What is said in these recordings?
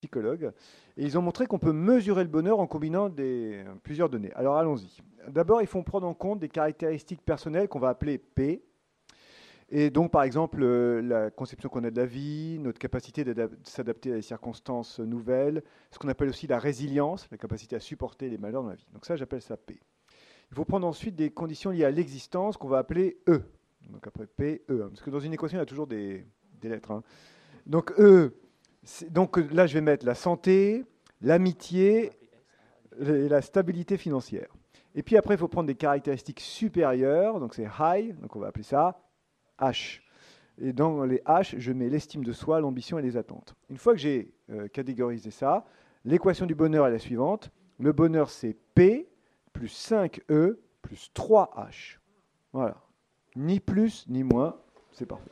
psychologues, et ils ont montré qu'on peut mesurer le bonheur en combinant plusieurs données. Alors allons-y. D'abord, ils font prendre en compte des caractéristiques personnelles qu'on va appeler P. Et donc, par exemple, la conception qu'on a de la vie, notre capacité de s'adapter à des circonstances nouvelles, ce qu'on appelle aussi la résilience, la capacité à supporter les malheurs dans la vie. Donc ça, j'appelle ça P. Il faut prendre ensuite des conditions liées à l'existence qu'on va appeler E. Donc après P, E. Parce que dans une équation, il y a toujours des lettres. Hein. Donc E, donc là, je vais mettre la santé, l'amitié et la stabilité financière. Et puis après, il faut prendre des caractéristiques supérieures. Donc c'est high, donc on va appeler ça H. Et dans les H, je mets l'estime de soi, l'ambition et les attentes. Une fois que j'ai catégorisé ça, l'équation du bonheur est la suivante. Le bonheur, c'est P plus 5E plus 3H. Voilà. Ni plus, ni moins. C'est parfait.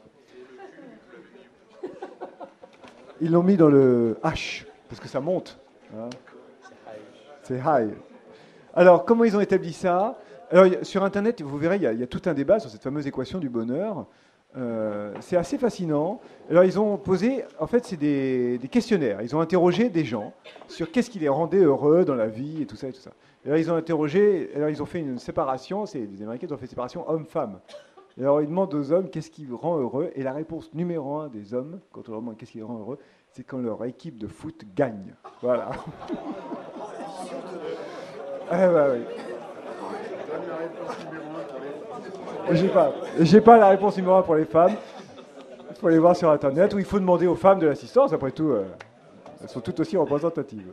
Ils l'ont mis dans le H, parce que ça monte. Hein. C'est high. Alors, comment ils ont établi ça? Alors, sur Internet, vous verrez, il y a tout un débat sur cette fameuse équation du bonheur. C'est assez fascinant. Alors, ils ont posé, en fait, c'est des questionnaires. Ils ont interrogé des gens sur qu'est-ce qui les rendait heureux dans la vie et tout ça et tout ça. Et alors, ils ont interrogé, alors ils ont fait une séparation, c'est les Américains qui ont fait une séparation homme-femme. Et alors, ils demandent aux hommes qu'est-ce qui vous rend heureux. Et la réponse numéro un des hommes, quand on leur demande qu'est-ce qui les rend heureux, c'est quand leur équipe de foot gagne. Voilà. Ah, bah, oui. J'ai pas la réponse numéro un pour les femmes. Il faut aller voir sur Internet, ou il faut demander aux femmes de l'assistance. Après tout, elles sont toutes aussi représentatives.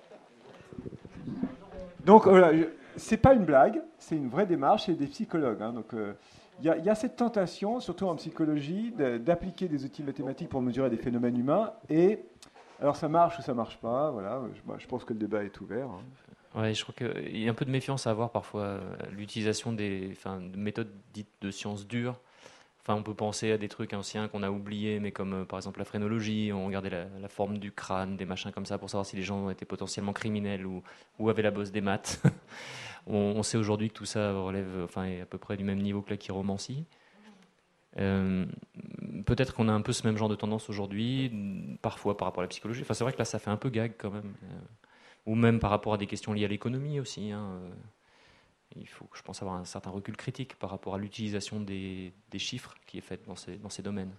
Donc voilà, c'est pas une blague, c'est une vraie démarche, c'est des psychologues. Hein, donc il y a cette tentation, surtout en psychologie, d'appliquer des outils mathématiques pour mesurer des phénomènes humains. Et alors ça marche ou ça marche pas. Voilà, je pense que le débat est ouvert. Hein. Ouais, je crois qu'il y a un peu de méfiance à avoir parfois l'utilisation de méthodes dites de sciences dures. Enfin, on peut penser à des trucs anciens qu'on a oubliés, mais comme par exemple la phrénologie, on regardait la forme du crâne, des machins comme ça, pour savoir si les gens étaient potentiellement criminels ou avaient la bosse des maths. On sait aujourd'hui que tout ça relève, enfin, est à peu près du même niveau que la chiromancie. Euh, Peut-être qu'on a un peu ce même genre de tendance aujourd'hui, parfois par rapport à la psychologie. Enfin, c'est vrai que là, ça fait un peu gag quand même. Ou même par rapport à des questions liées à l'économie aussi. Hein. Il faut, je pense, avoir un certain recul critique par rapport à l'utilisation des chiffres qui est faite dans ces domaines.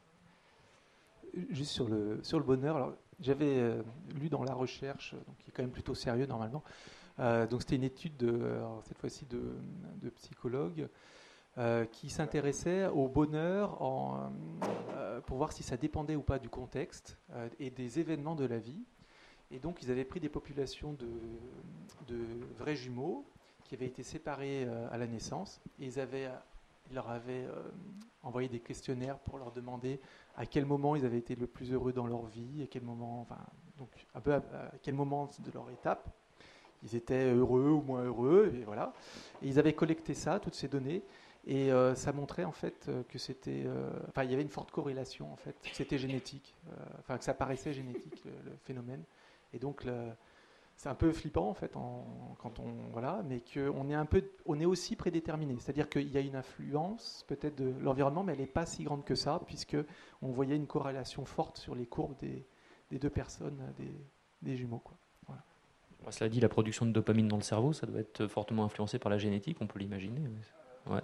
Juste sur le bonheur, alors, j'avais lu dans la recherche, donc, qui est quand même plutôt sérieux normalement, donc c'était une étude alors, cette fois-ci de psychologues qui s'intéressait au bonheur pour voir si ça dépendait ou pas du contexte et des événements de la vie. Et donc ils avaient pris des populations de vrais jumeaux qui avaient été séparés à la naissance et ils leur avaient envoyé des questionnaires pour leur demander à quel moment ils avaient été le plus heureux dans leur vie, à quel moment, enfin, donc un peu à quel moment de leur étape ils étaient heureux ou moins heureux, et voilà. Et ils avaient collecté ça, toutes ces données, et ça montrait en fait que c'était, enfin, il y avait une forte corrélation en fait, que c'était génétique, enfin que ça paraissait génétique le phénomène, et donc c'est un peu flippant en fait quand on voilà, mais on est aussi prédéterminé, c'est-à-dire qu'il y a une influence peut-être de l'environnement, mais elle n'est pas si grande que ça, puisque on voyait une corrélation forte sur les courbes des deux personnes, des jumeaux, quoi. Voilà. Cela dit, la production de dopamine dans le cerveau, ça doit être fortement influencé par la génétique, on peut l'imaginer. Mais... Ouais.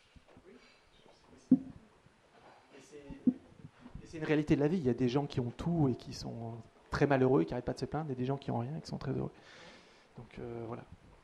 Et c'est une réalité de la vie. Il y a des gens qui ont tout et qui sont très malheureux, qui n'arrêtent pas de se plaindre, et des gens qui n'ont rien et qui sont très heureux. Donc voilà.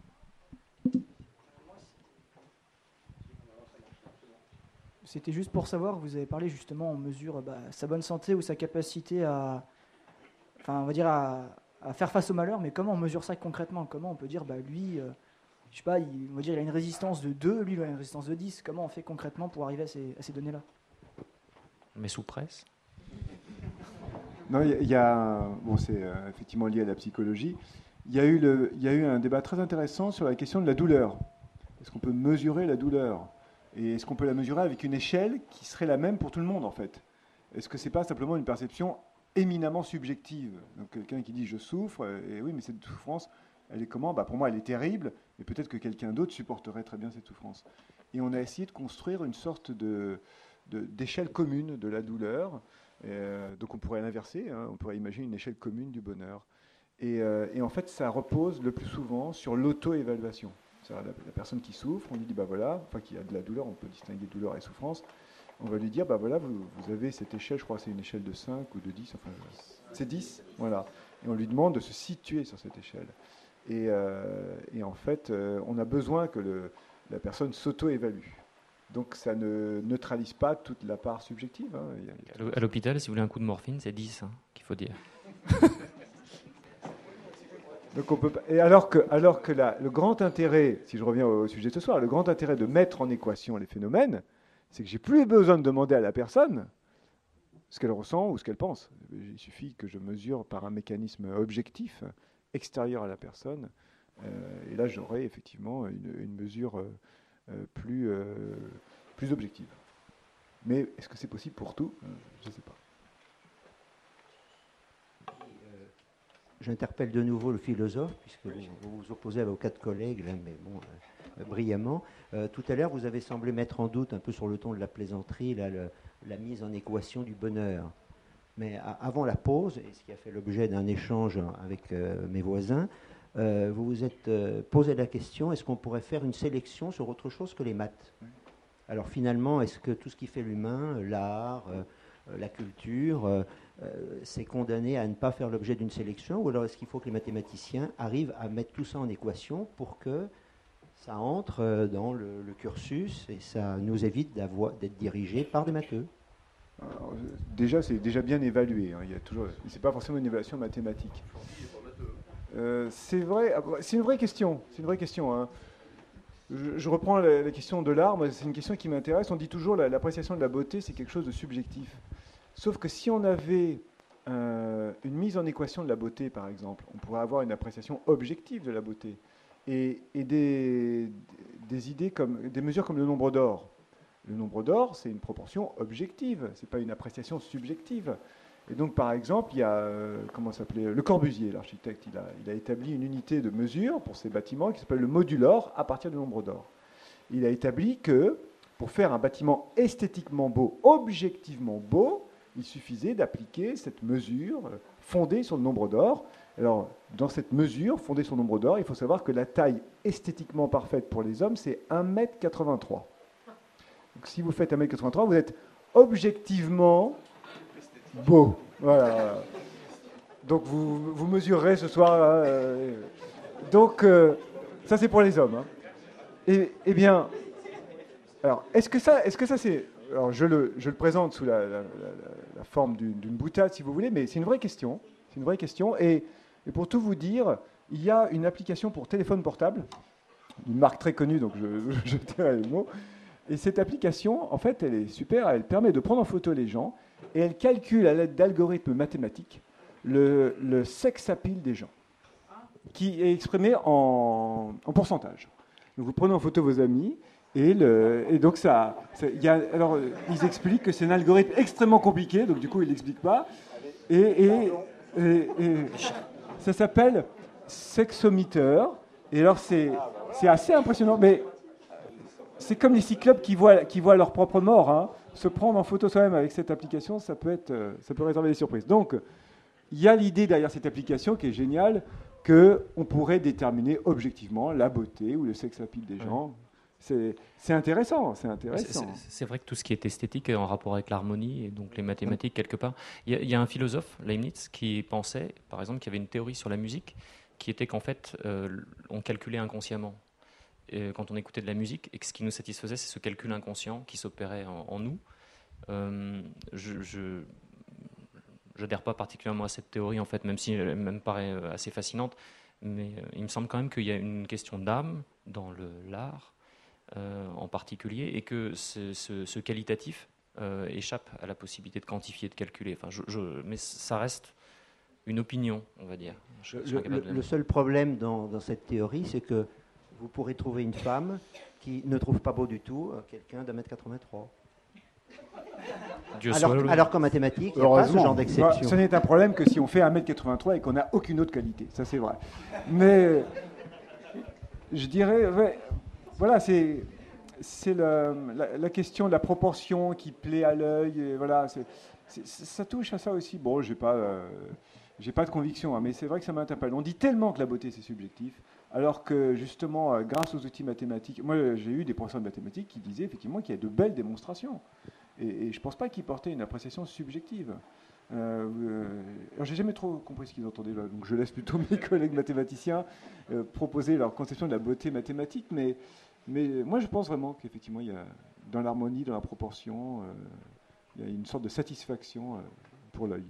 C'était juste pour savoir, vous avez parlé justement, on mesure sa bonne santé ou sa capacité enfin, on va dire à faire face au malheur, mais comment on mesure ça concrètement? Comment on peut dire, lui, je sais pas, on va dire il a une résistance de 2, lui il a une résistance de 10. Comment on fait concrètement pour arriver à ces données-là? Mais sous presse. Non, bon, c'est effectivement lié à la psychologie. Il y a eu un débat très intéressant sur la question de la douleur. Est-ce qu'on peut mesurer la douleur? Et est-ce qu'on peut la mesurer avec une échelle qui serait la même pour tout le monde, en fait? Est-ce que c'est pas simplement une perception éminemment subjective? Donc quelqu'un qui dit je souffre, et oui, mais cette souffrance, elle est comment? Pour moi, elle est terrible, mais peut-être que quelqu'un d'autre supporterait très bien cette souffrance. Et on a essayé de construire une sorte d'échelle commune de la douleur. Donc on pourrait l'inverser, hein, on pourrait imaginer une échelle commune du bonheur. Et en fait, ça repose le plus souvent sur l'auto-évaluation. La personne qui souffre, on lui dit, bah voilà, enfin qui a de la douleur, on peut distinguer douleur et souffrance, on va lui dire, bah voilà, vous avez cette échelle, je crois que c'est une échelle de 5 ou de 10, enfin c'est 10, voilà. Et on lui demande de se situer sur cette échelle. Et en fait, on a besoin que la personne s'auto-évalue. Donc ça ne neutralise pas toute la part subjective. Hein. À l'hôpital, si vous voulez un coup de morphine, c'est 10, hein, qu'il faut dire. Donc on peut, et alors que le grand intérêt, si je reviens au sujet de ce soir, le grand intérêt de mettre en équation les phénomènes, c'est que j'ai plus besoin de demander à la personne ce qu'elle ressent ou ce qu'elle pense. Il suffit que je mesure par un mécanisme objectif, extérieur à la personne, et là j'aurai effectivement une mesure plus objective. Mais est-ce que c'est possible pour tout ? Je ne sais pas. J'interpelle de nouveau le philosophe, puisque vous vous opposez à vos 4 collègues, là, mais bon, brillamment. Tout à l'heure, vous avez semblé mettre en doute, un peu sur le ton de la plaisanterie, là, la mise en équation du bonheur. Mais avant la pause, et ce qui a fait l'objet d'un échange avec mes voisins, vous vous êtes posé la question, est-ce qu'on pourrait faire une sélection sur autre chose que les maths ? Alors finalement, est-ce que tout ce qui fait l'humain, l'art, la culture, c'est condamné à ne pas faire l'objet d'une sélection, ou alors est-ce qu'il faut que les mathématiciens arrivent à mettre tout ça en équation pour que ça entre dans le cursus et ça nous évite d'être dirigés par des matheux ? Alors, déjà, c'est déjà bien évalué. Hein. C'est pas forcément une évaluation mathématique. C'est vrai. C'est une vraie question. C'est une vraie question. Hein. Je reprends la question de l'art. C'est une question qui m'intéresse. On dit toujours l'appréciation de la beauté, c'est quelque chose de subjectif. Sauf que si on avait une mise en équation de la beauté, par exemple, on pourrait avoir une appréciation objective de la beauté et des idées comme des mesures comme le nombre d'or. Le nombre d'or, c'est une proportion objective, c'est pas une appréciation subjective. Et donc, par exemple, il y a Le Corbusier, l'architecte, il a établi une unité de mesure pour ses bâtiments qui s'appelle le modulor à partir du nombre d'or. Il a établi que pour faire un bâtiment esthétiquement beau, objectivement beau, il suffisait d'appliquer cette mesure fondée sur le nombre d'or. Alors, dans cette mesure fondée sur le nombre d'or, il faut savoir que la taille esthétiquement parfaite pour les hommes, c'est 1,83 m. Donc, si vous faites 1,83 m, vous êtes objectivement beau. Voilà. Donc, vous mesurerez ce soir. Donc, ça, c'est pour les hommes. Hein. Eh bien, alors, est-ce que ça c'est... Alors, je le présente sous la forme d'une boutade, si vous voulez, mais c'est une vraie question. C'est une vraie question. Et pour tout vous dire, il y a une application pour téléphone portable, une marque très connue, donc je dirais le mot. Et cette application, en fait, elle est super. Elle permet de prendre en photo les gens et elle calcule à l'aide d'algorithmes mathématiques le sex appeal des gens, qui est exprimé en pourcentage. Donc, vous prenez en photo vos amis. Et donc alors ils expliquent que c'est un algorithme extrêmement compliqué, donc du coup ils l'expliquent pas. Et ça s'appelle Sexometer. Et alors c'est assez impressionnant, mais c'est comme les cyclopes qui voient leur propre mort. Hein. Se prendre en photo soi-même avec cette application, ça peut réserver des surprises. Donc il y a l'idée derrière cette application qui est géniale, qu'on pourrait déterminer objectivement la beauté ou le sex appeal des gens. C'est intéressant, c'est intéressant. C'est vrai que tout ce qui est esthétique est en rapport avec l'harmonie et donc les mathématiques quelque part. Il y a un philosophe, Leibniz, qui pensait, par exemple, qu'il y avait une théorie sur la musique qui était qu'en fait, on calculait inconsciemment quand on écoutait de la musique et que ce qui nous satisfaisait, c'est ce calcul inconscient qui s'opérait en nous. Je n'adhère pas particulièrement à cette théorie, en fait, même si elle me paraît assez fascinante, mais il me semble quand même qu'il y a une question d'âme dans l'art, en particulier, et que ce qualitatif échappe à la possibilité de quantifier, de calculer. Enfin, mais ça reste une opinion, on va dire. Le seul problème dans cette théorie, c'est que vous pourrez trouver une femme qui ne trouve pas beau du tout quelqu'un d'1,83 m. Alors qu'en mathématiques, il n'y a pas ce genre d'exception. Ce n'est un problème que si on fait 1,83 m et qu'on n'a aucune autre qualité. Ça, c'est vrai. Mais je dirais... Voilà, c'est la question de la proportion qui plaît à l'œil. Voilà, ça touche à ça aussi. Bon, j'ai pas de conviction, hein, mais c'est vrai que ça m'interpelle. On dit tellement que la beauté c'est subjectif, alors que justement, grâce aux outils mathématiques, moi j'ai eu des professeurs de mathématiques qui disaient effectivement qu'il y a de belles démonstrations. Et je ne pense pas qu'ils portaient une appréciation subjective. Alors j'ai jamais trop compris ce qu'ils entendaient là, donc je laisse plutôt mes collègues mathématiciens proposer leur conception de la beauté mathématique, mais moi je pense vraiment qu'effectivement il y a dans l'harmonie, dans la proportion, il y a une sorte de satisfaction pour l'œil.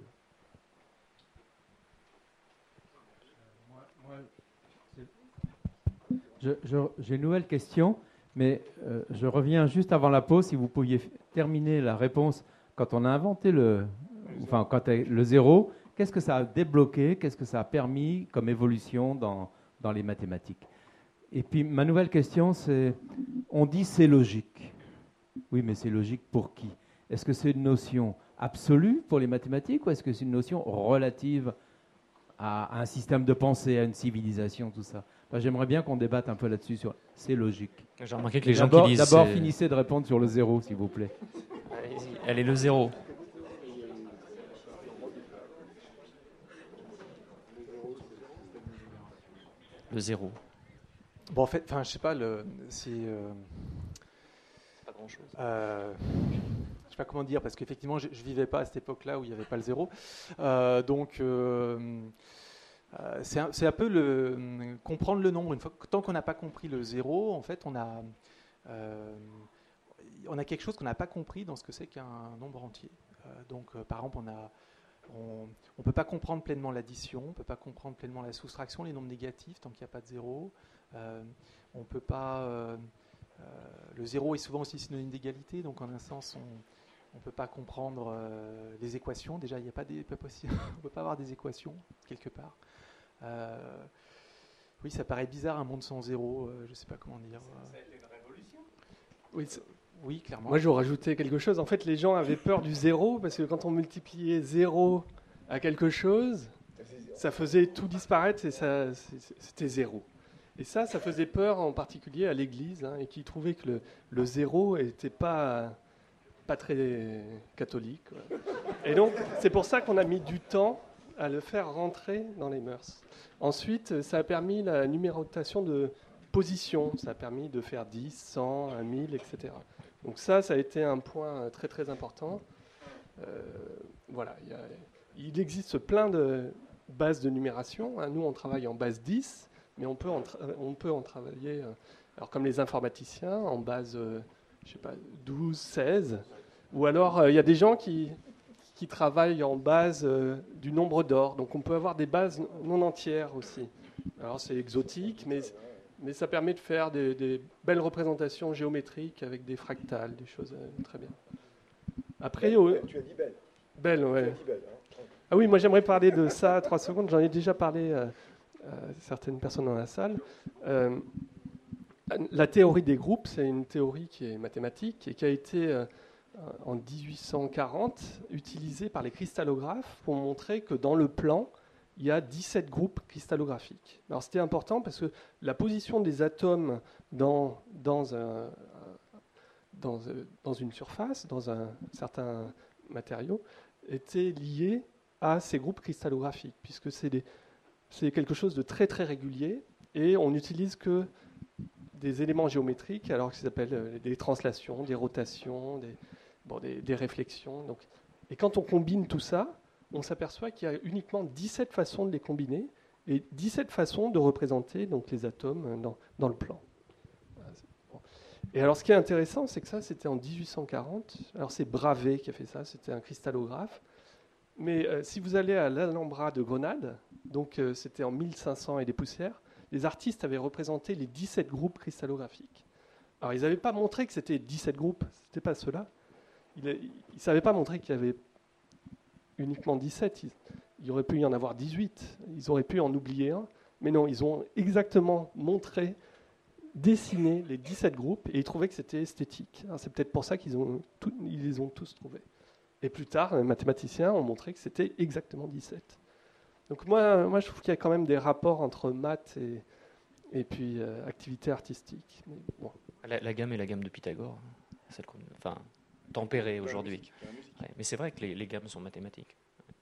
J'ai une nouvelle question, mais je reviens juste avant la pause. Si vous pouviez terminer la réponse, quand on a inventé le zéro, qu'est-ce que ça a débloqué, qu'est-ce que ça a permis comme évolution dans les mathématiques? Et puis ma nouvelle question, c'est, on dit c'est logique. Oui, mais c'est logique pour qui? Est-ce que c'est une notion absolue pour les mathématiques ou est-ce que c'est une notion relative à un système de pensée, à une civilisation, tout ça? J'aimerais bien qu'on débatte un peu là-dessus sur c'est logique. J'ai remarqué que les gens qui disent... D'abord, finissez de répondre sur le zéro, s'il vous plaît. Allez, le zéro. Le zéro. Bon, en fait, je sais pas, c'est... Pas grand-chose. Je sais pas comment dire, parce qu'effectivement, je vivais pas à cette époque-là où il n'y avait pas le zéro. C'est un peu comprendre le nombre. Tant qu'on n'a pas compris le zéro, en fait, on a quelque chose qu'on n'a pas compris dans ce que c'est qu'un nombre entier. Par exemple, on ne peut pas comprendre pleinement l'addition, on ne peut pas comprendre pleinement la soustraction, les nombres négatifs tant qu'il n'y a pas de zéro. On peut pas. Le zéro est souvent aussi synonyme d'égalité, donc en un sens, on ne peut pas comprendre les équations. Déjà, il n'y a pas possible. On ne peut pas avoir des équations quelque part. Oui, ça paraît bizarre un monde sans zéro. Je ne sais pas comment dire. Ça a été une révolution. Oui, clairement. Moi, j'aurais rajouté quelque chose. En fait, les gens avaient peur du zéro parce que quand on multipliait zéro à quelque chose, ça faisait tout disparaître et c'était zéro. Et ça faisait peur en particulier à l'Église, et qui trouvait que le zéro n'était pas très catholique, quoi. Et donc, c'est pour ça qu'on a mis du temps à le faire rentrer dans les mœurs. Ensuite, ça a permis la numérotation de positions. Ça a permis de faire 10, 100, 1000, etc. Donc ça a été un point très très important. Voilà, il existe plein de bases de numération. Nous, on travaille en base 10, mais on peut en travailler, alors comme les informaticiens, en base 12, 16. Ou alors, il y a des gens qui travaillent en base du nombre d'or. Donc on peut avoir des bases non entières aussi. Alors c'est exotique, mais ça permet de faire des belles représentations géométriques avec des fractales, des choses très bien. Après, tu as dit belle. Belle, ouais. Tu as dit belle, hein. Ah oui, moi j'aimerais parler de ça 3 secondes. J'en ai déjà parlé à certaines personnes dans la salle. La théorie des groupes, c'est une théorie qui est mathématique et qui a été en 1840 utilisée par les cristallographes pour montrer que dans le plan, il y a 17 groupes cristallographiques. Alors c'était important parce que la position des atomes dans une surface, dans un certain matériau, était liée à ces groupes cristallographiques, puisque c'est quelque chose de très très régulier et on n'utilise que des éléments géométriques, alors que ça s'appelle des translations, des rotations, des réflexions. Donc. Et quand on combine tout ça, on s'aperçoit qu'il y a uniquement 17 façons de les combiner et 17 façons de représenter donc, les atomes dans le plan. Et alors ce qui est intéressant, c'est que ça, c'était en 1840. Alors c'est Bravais qui a fait ça, c'était un cristallographe. Mais si vous allez à l'Alhambra de Grenade, donc c'était en 1500 et des poussières, les artistes avaient représenté les 17 groupes cristallographiques. Alors ils n'avaient pas montré que c'était 17 groupes, ce n'était pas ceux-là. Ils ne savaient pas montrer qu'il y avait uniquement 17. Il aurait pu y en avoir 18. Ils auraient pu en oublier un. Mais non, ils ont exactement montré, dessiné les 17 groupes et ils trouvaient que c'était esthétique. Alors, c'est peut-être pour ça qu'ils les ont tous trouvés. Et plus tard, les mathématiciens ont montré que c'était exactement 17. Donc moi, je trouve qu'il y a quand même des rapports entre maths et puis activité artistique. Mais bon. La gamme est la gamme de Pythagore. Celle tempéré aujourd'hui. Ouais, mais c'est vrai que les gammes sont mathématiques.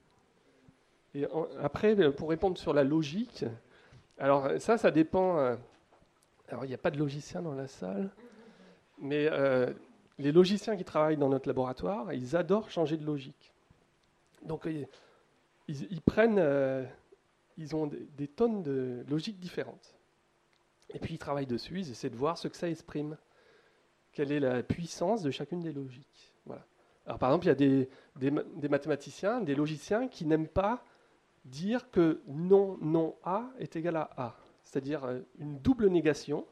Et après, pour répondre sur la logique, alors ça dépend. Alors il n'y a pas de logicien dans la salle, mais les logiciens qui travaillent dans notre laboratoire, ils adorent changer de logique. Donc ils prennent, ils ont des tonnes de logiques différentes. Et puis ils travaillent dessus, ils essaient de voir ce que ça exprime. Quelle est la puissance de chacune des logiques. Voilà. Alors par exemple, il y a des mathématiciens, des logiciens qui n'aiment pas dire que non A est égal à A. C'est-à-dire une double négation.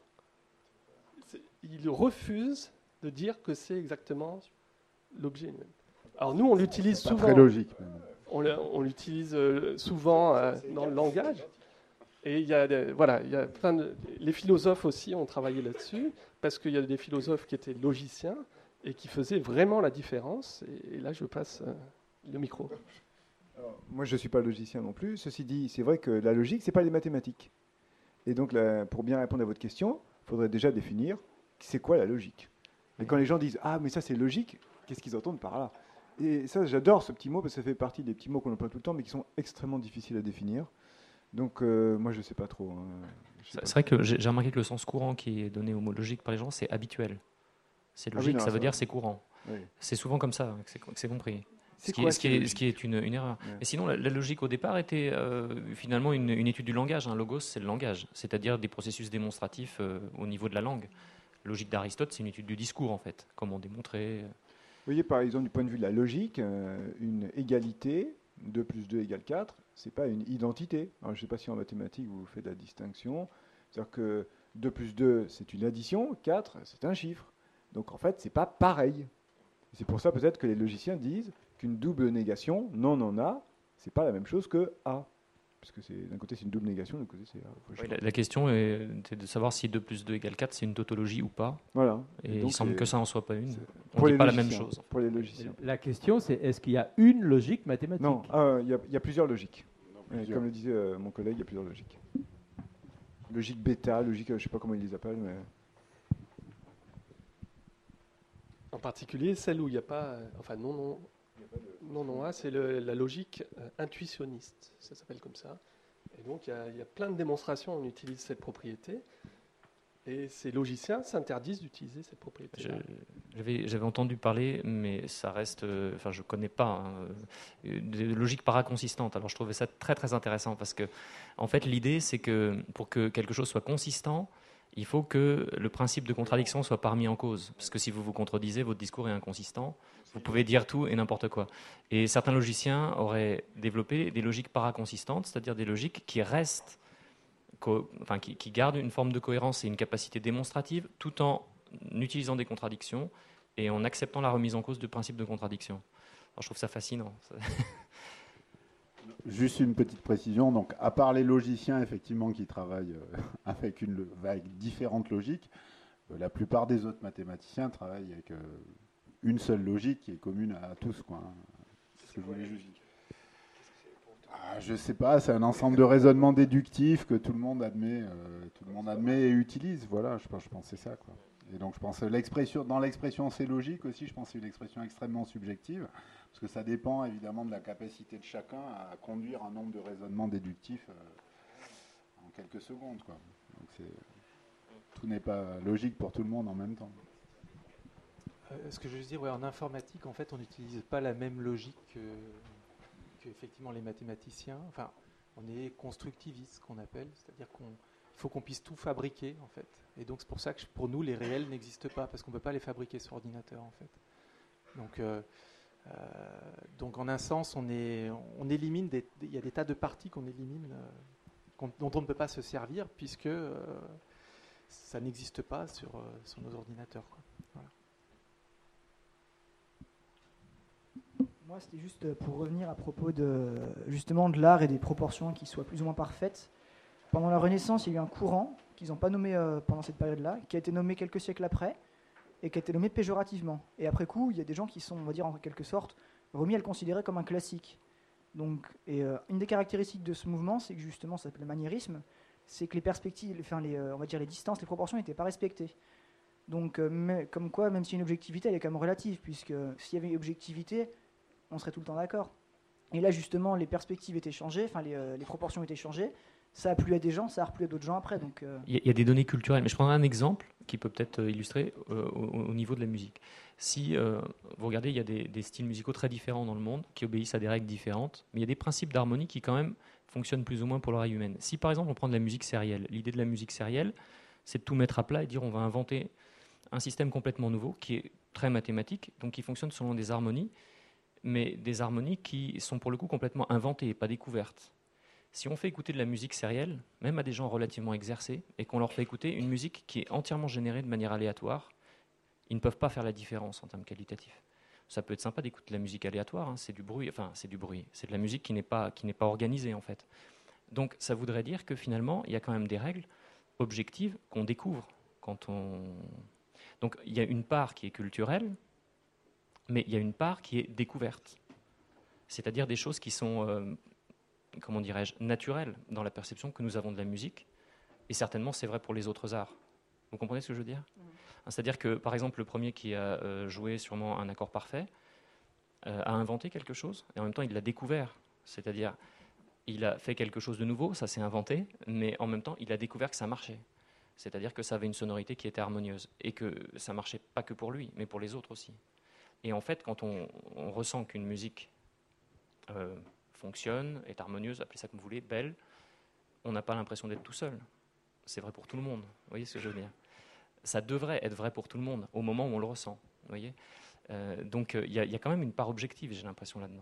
Ils refusent de dire que c'est exactement l'objet lui-même. Alors nous, on l'utilise souvent. Très logique. On l'utilise souvent dans le langage. Et il y a plein de... Les philosophes aussi ont travaillé là-dessus, parce qu'il y a des philosophes qui étaient logiciens et qui faisaient vraiment la différence. Et là, je passe le micro. Alors, moi, je ne suis pas logicien non plus. Ceci dit, c'est vrai que la logique, ce n'est pas les mathématiques. Et donc, pour bien répondre à votre question, il faudrait déjà définir c'est quoi la logique. Et quand les gens disent « Ah, mais ça, c'est logique », qu'est-ce qu'ils entendent par là? Et ça, j'adore ce petit mot, parce que ça fait partie des petits mots qu'on emploie tout le temps, mais qui sont extrêmement difficiles à définir. Donc, moi, je ne sais pas trop. C'est vrai que j'ai remarqué que le sens courant qui est donné au mot logique par les gens, c'est habituel. C'est logique, ça veut dire c'est courant. Oui. C'est souvent comme ça que c'est compris. C'est Ce qui est une erreur. Ouais. Mais sinon, la logique au départ était finalement une étude du langage. Un logos, c'est le langage, c'est-à-dire des processus démonstratifs au niveau de la langue. Logique d'Aristote, c'est une étude du discours, en fait. Comment démontrer. Vous voyez, par exemple, du point de vue de la logique, une égalité, 2 plus 2 égale 4, ce n'est pas une identité. Alors, je ne sais pas si en mathématiques, vous faites la distinction. C'est-à-dire que 2 plus 2, c'est une addition, 4, c'est un chiffre. Donc, en fait, ce n'est pas pareil. C'est pour ça, peut-être, que les logiciens disent qu'une double négation, non A, ce n'est pas la même chose que A. Parce que d'un côté, c'est une double négation, de l'autre côté, c'est A. Oui, la question est de savoir si 2 plus 2 égale 4, c'est une tautologie ou pas. Voilà. Et donc, il semble que ça n'en soit pas une. On pour ne les dit pas la même logiciens, chose. Pour les logiciens. La question, c'est est-ce qu'il y a une logique mathématique? Non, il y a plusieurs logiques. Comme le disait mon collègue, il y a plusieurs logiques. Logique bêta, logique, je ne sais pas comment ils les appellent, mais... En particulier, celle où il n'y a pas... Enfin, non A, c'est la logique intuitionniste. Ça s'appelle comme ça. Et donc, il y a plein de démonstrations où on utilise cette propriété. Et ces logiciens s'interdisent d'utiliser cette propriété. J'avais entendu parler, mais ça reste... Enfin, je ne connais pas. De logique paraconsistante. Alors, je trouvais ça très, très intéressant parce que, en fait, l'idée, c'est que pour que quelque chose soit consistant, il faut que le principe de contradiction soit pas remis en cause. Parce que si vous vous contredisez, votre discours est inconsistant. Vous pouvez dire tout et n'importe quoi. Et certains logiciens auraient développé des logiques paraconsistantes, c'est-à-dire des logiques qui restent, qui gardent une forme de cohérence et une capacité démonstrative, tout en utilisant des contradictions et en acceptant la remise en cause du principe de contradiction. Alors, je trouve ça fascinant. Juste une petite précision. Donc, à part les logiciens effectivement qui travaillent avec différentes logiques, la plupart des autres mathématiciens travaillent avec une seule logique qui est commune à tous, quoi. C'est ce que je voulais juste dire. Je sais pas. C'est un ensemble de raisonnements déductifs que tout le monde admet et utilise. Voilà. Je pense que c'est ça, quoi. Et donc, je pense dans l'expression c'est logique aussi. Je pense que c'est une expression extrêmement subjective. Parce que ça dépend évidemment de la capacité de chacun à conduire un nombre de raisonnements déductifs en quelques secondes, quoi. Donc tout n'est pas logique pour tout le monde en même temps. Ce que je veux dire, en informatique, en fait, on n'utilise pas la même logique que effectivement les mathématiciens. Enfin, on est constructiviste, qu'on appelle, c'est-à-dire qu'il faut qu'on puisse tout fabriquer, en fait. Et donc c'est pour ça que pour nous, les réels n'existent pas, parce qu'on ne peut pas les fabriquer sur ordinateur, en fait. Donc en un sens, on élimine il y a des tas de parties qu'on élimine, dont on ne peut pas se servir, puisque ça n'existe pas sur nos ordinateurs, quoi. Voilà. Moi, c'était juste pour revenir à propos justement de l'art et des proportions qui soient plus ou moins parfaites. Pendant la Renaissance, il y a eu un courant qu'ils n'ont pas nommé pendant cette période-là, qui a été nommé quelques siècles après, et qui a été nommé péjorativement. Et après coup, il y a des gens qui sont, on va dire en quelque sorte, remis à le considérer comme un classique. Donc, une des caractéristiques de ce mouvement, c'est que justement, ça s'appelle le maniérisme, c'est que les perspectives, on va dire les distances, les proportions n'étaient pas respectées. Donc, comme quoi, même si une objectivité, elle est quand même relative, puisque s'il y avait une objectivité, on serait tout le temps d'accord. Et là, justement, les perspectives étaient changées, enfin, les proportions étaient changées. Ça a plu à des gens, ça a replu à d'autres gens après. Donc, il y a des données culturelles, mais je prendrai un exemple qui peut peut-être illustrer au niveau de la musique. Si vous regardez, il y a des styles musicaux très différents dans le monde, qui obéissent à des règles différentes, mais il y a des principes d'harmonie qui quand même fonctionnent plus ou moins pour l'oreille humaine. Si par exemple on prend de la musique sérielle, l'idée de la musique sérielle, c'est de tout mettre à plat et dire on va inventer un système complètement nouveau qui est très mathématique, donc qui fonctionne selon des harmonies, mais des harmonies qui sont pour le coup complètement inventées et pas découvertes. Si on fait écouter de la musique sérielle, même à des gens relativement exercés, et qu'on leur fait écouter une musique qui est entièrement générée de manière aléatoire, ils ne peuvent pas faire la différence en termes qualitatifs. Ça peut être sympa d'écouter de la musique aléatoire, hein, c'est du bruit, c'est de la musique qui n'est pas organisée en fait. Donc ça voudrait dire que finalement, il y a quand même des règles objectives qu'on découvre quand on... Donc il y a une part qui est culturelle, mais il y a une part qui est découverte. C'est-à-dire des choses qui sont, comment dirais-je, naturelles dans la perception que nous avons de la musique, et certainement c'est vrai pour les autres arts. Vous comprenez ce que je veux dire ? C'est-à-dire que, par exemple, le premier qui a joué sûrement un accord parfait a inventé quelque chose, et en même temps il l'a découvert. C'est-à-dire, il a fait quelque chose de nouveau, ça s'est inventé, mais en même temps il a découvert que ça marchait. C'est-à-dire que ça avait une sonorité qui était harmonieuse, et que ça marchait pas que pour lui, mais pour les autres aussi. Et en fait, quand on ressent qu'une musique fonctionne, est harmonieuse, appelez ça comme vous voulez, belle, on n'a pas l'impression d'être tout seul. C'est vrai pour tout le monde. Vous voyez ce que je veux dire ? Ça devrait être vrai pour tout le monde, au moment où on le ressent. Vous voyez ? Donc il y a quand même une part objective, j'ai l'impression, là-dedans.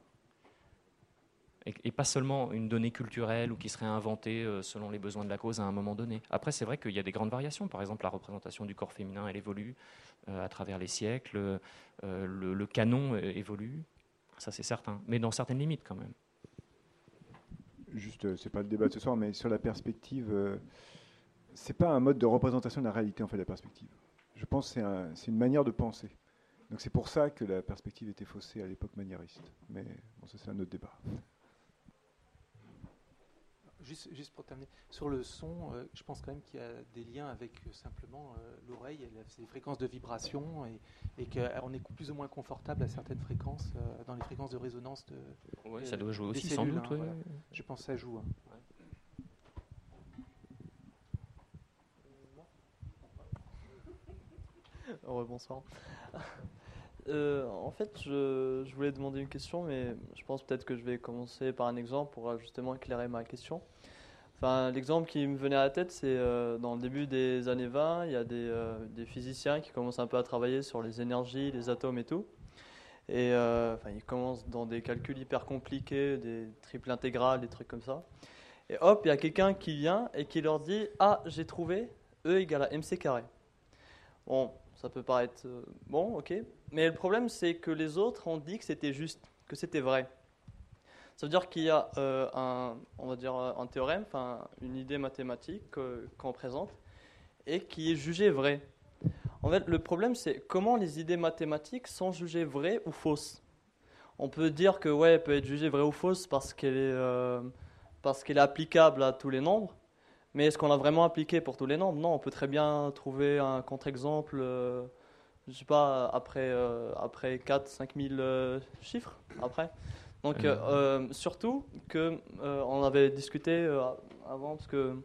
Et pas seulement une donnée culturelle ou qui serait inventée selon les besoins de la cause à un moment donné. Après, c'est vrai qu'il y a des grandes variations. Par exemple, la représentation du corps féminin, elle évolue à travers les siècles. Le canon évolue, ça c'est certain. Mais dans certaines limites, quand même. Juste, c'est pas le débat de ce soir, mais sur la perspective, c'est pas un mode de représentation de la réalité, en fait, la perspective. Je pense que c'est une manière de penser. Donc c'est pour ça que la perspective était faussée à l'époque maniériste. Mais bon, ça c'est un autre débat. Juste pour terminer, sur le son, je pense quand même qu'il y a des liens avec simplement l'oreille, c'est des fréquences de vibration et qu'on est plus ou moins confortable à certaines fréquences, dans les fréquences de résonance de ouais, ça doit jouer aussi, cellules, sans doute. Voilà. Je pense que ça joue. Bonsoir. En fait, je voulais demander une question, mais je pense peut-être que je vais commencer par un exemple pour justement éclairer ma question. Enfin, l'exemple qui me venait à la tête, c'est dans le début des années 20, il y a des physiciens qui commencent un peu à travailler sur les énergies, les atomes et tout. Et ils commencent dans des calculs hyper compliqués, des triples intégrales, des trucs comme ça. Et hop, il y a quelqu'un qui vient et qui leur dit « Ah, j'ai trouvé E égale à mc carré ». Bon, ça peut paraître bon, ok. Mais le problème, c'est que les autres ont dit que c'était juste, que c'était vrai. Ça veut dire qu'il y a un théorème, une idée mathématique qu'on présente et qui est jugée vraie. En fait, le problème, c'est comment les idées mathématiques sont jugées vraies ou fausses. On peut dire que elle peut être jugée vraie ou fausse parce qu'elle est applicable à tous les nombres. Mais est-ce qu'on l'a vraiment appliqué pour tous les nombres ? Non, on peut très bien trouver un contre-exemple, je sais pas, après 4-5 000 chiffres, après. Donc, surtout que on avait discuté avant, parce que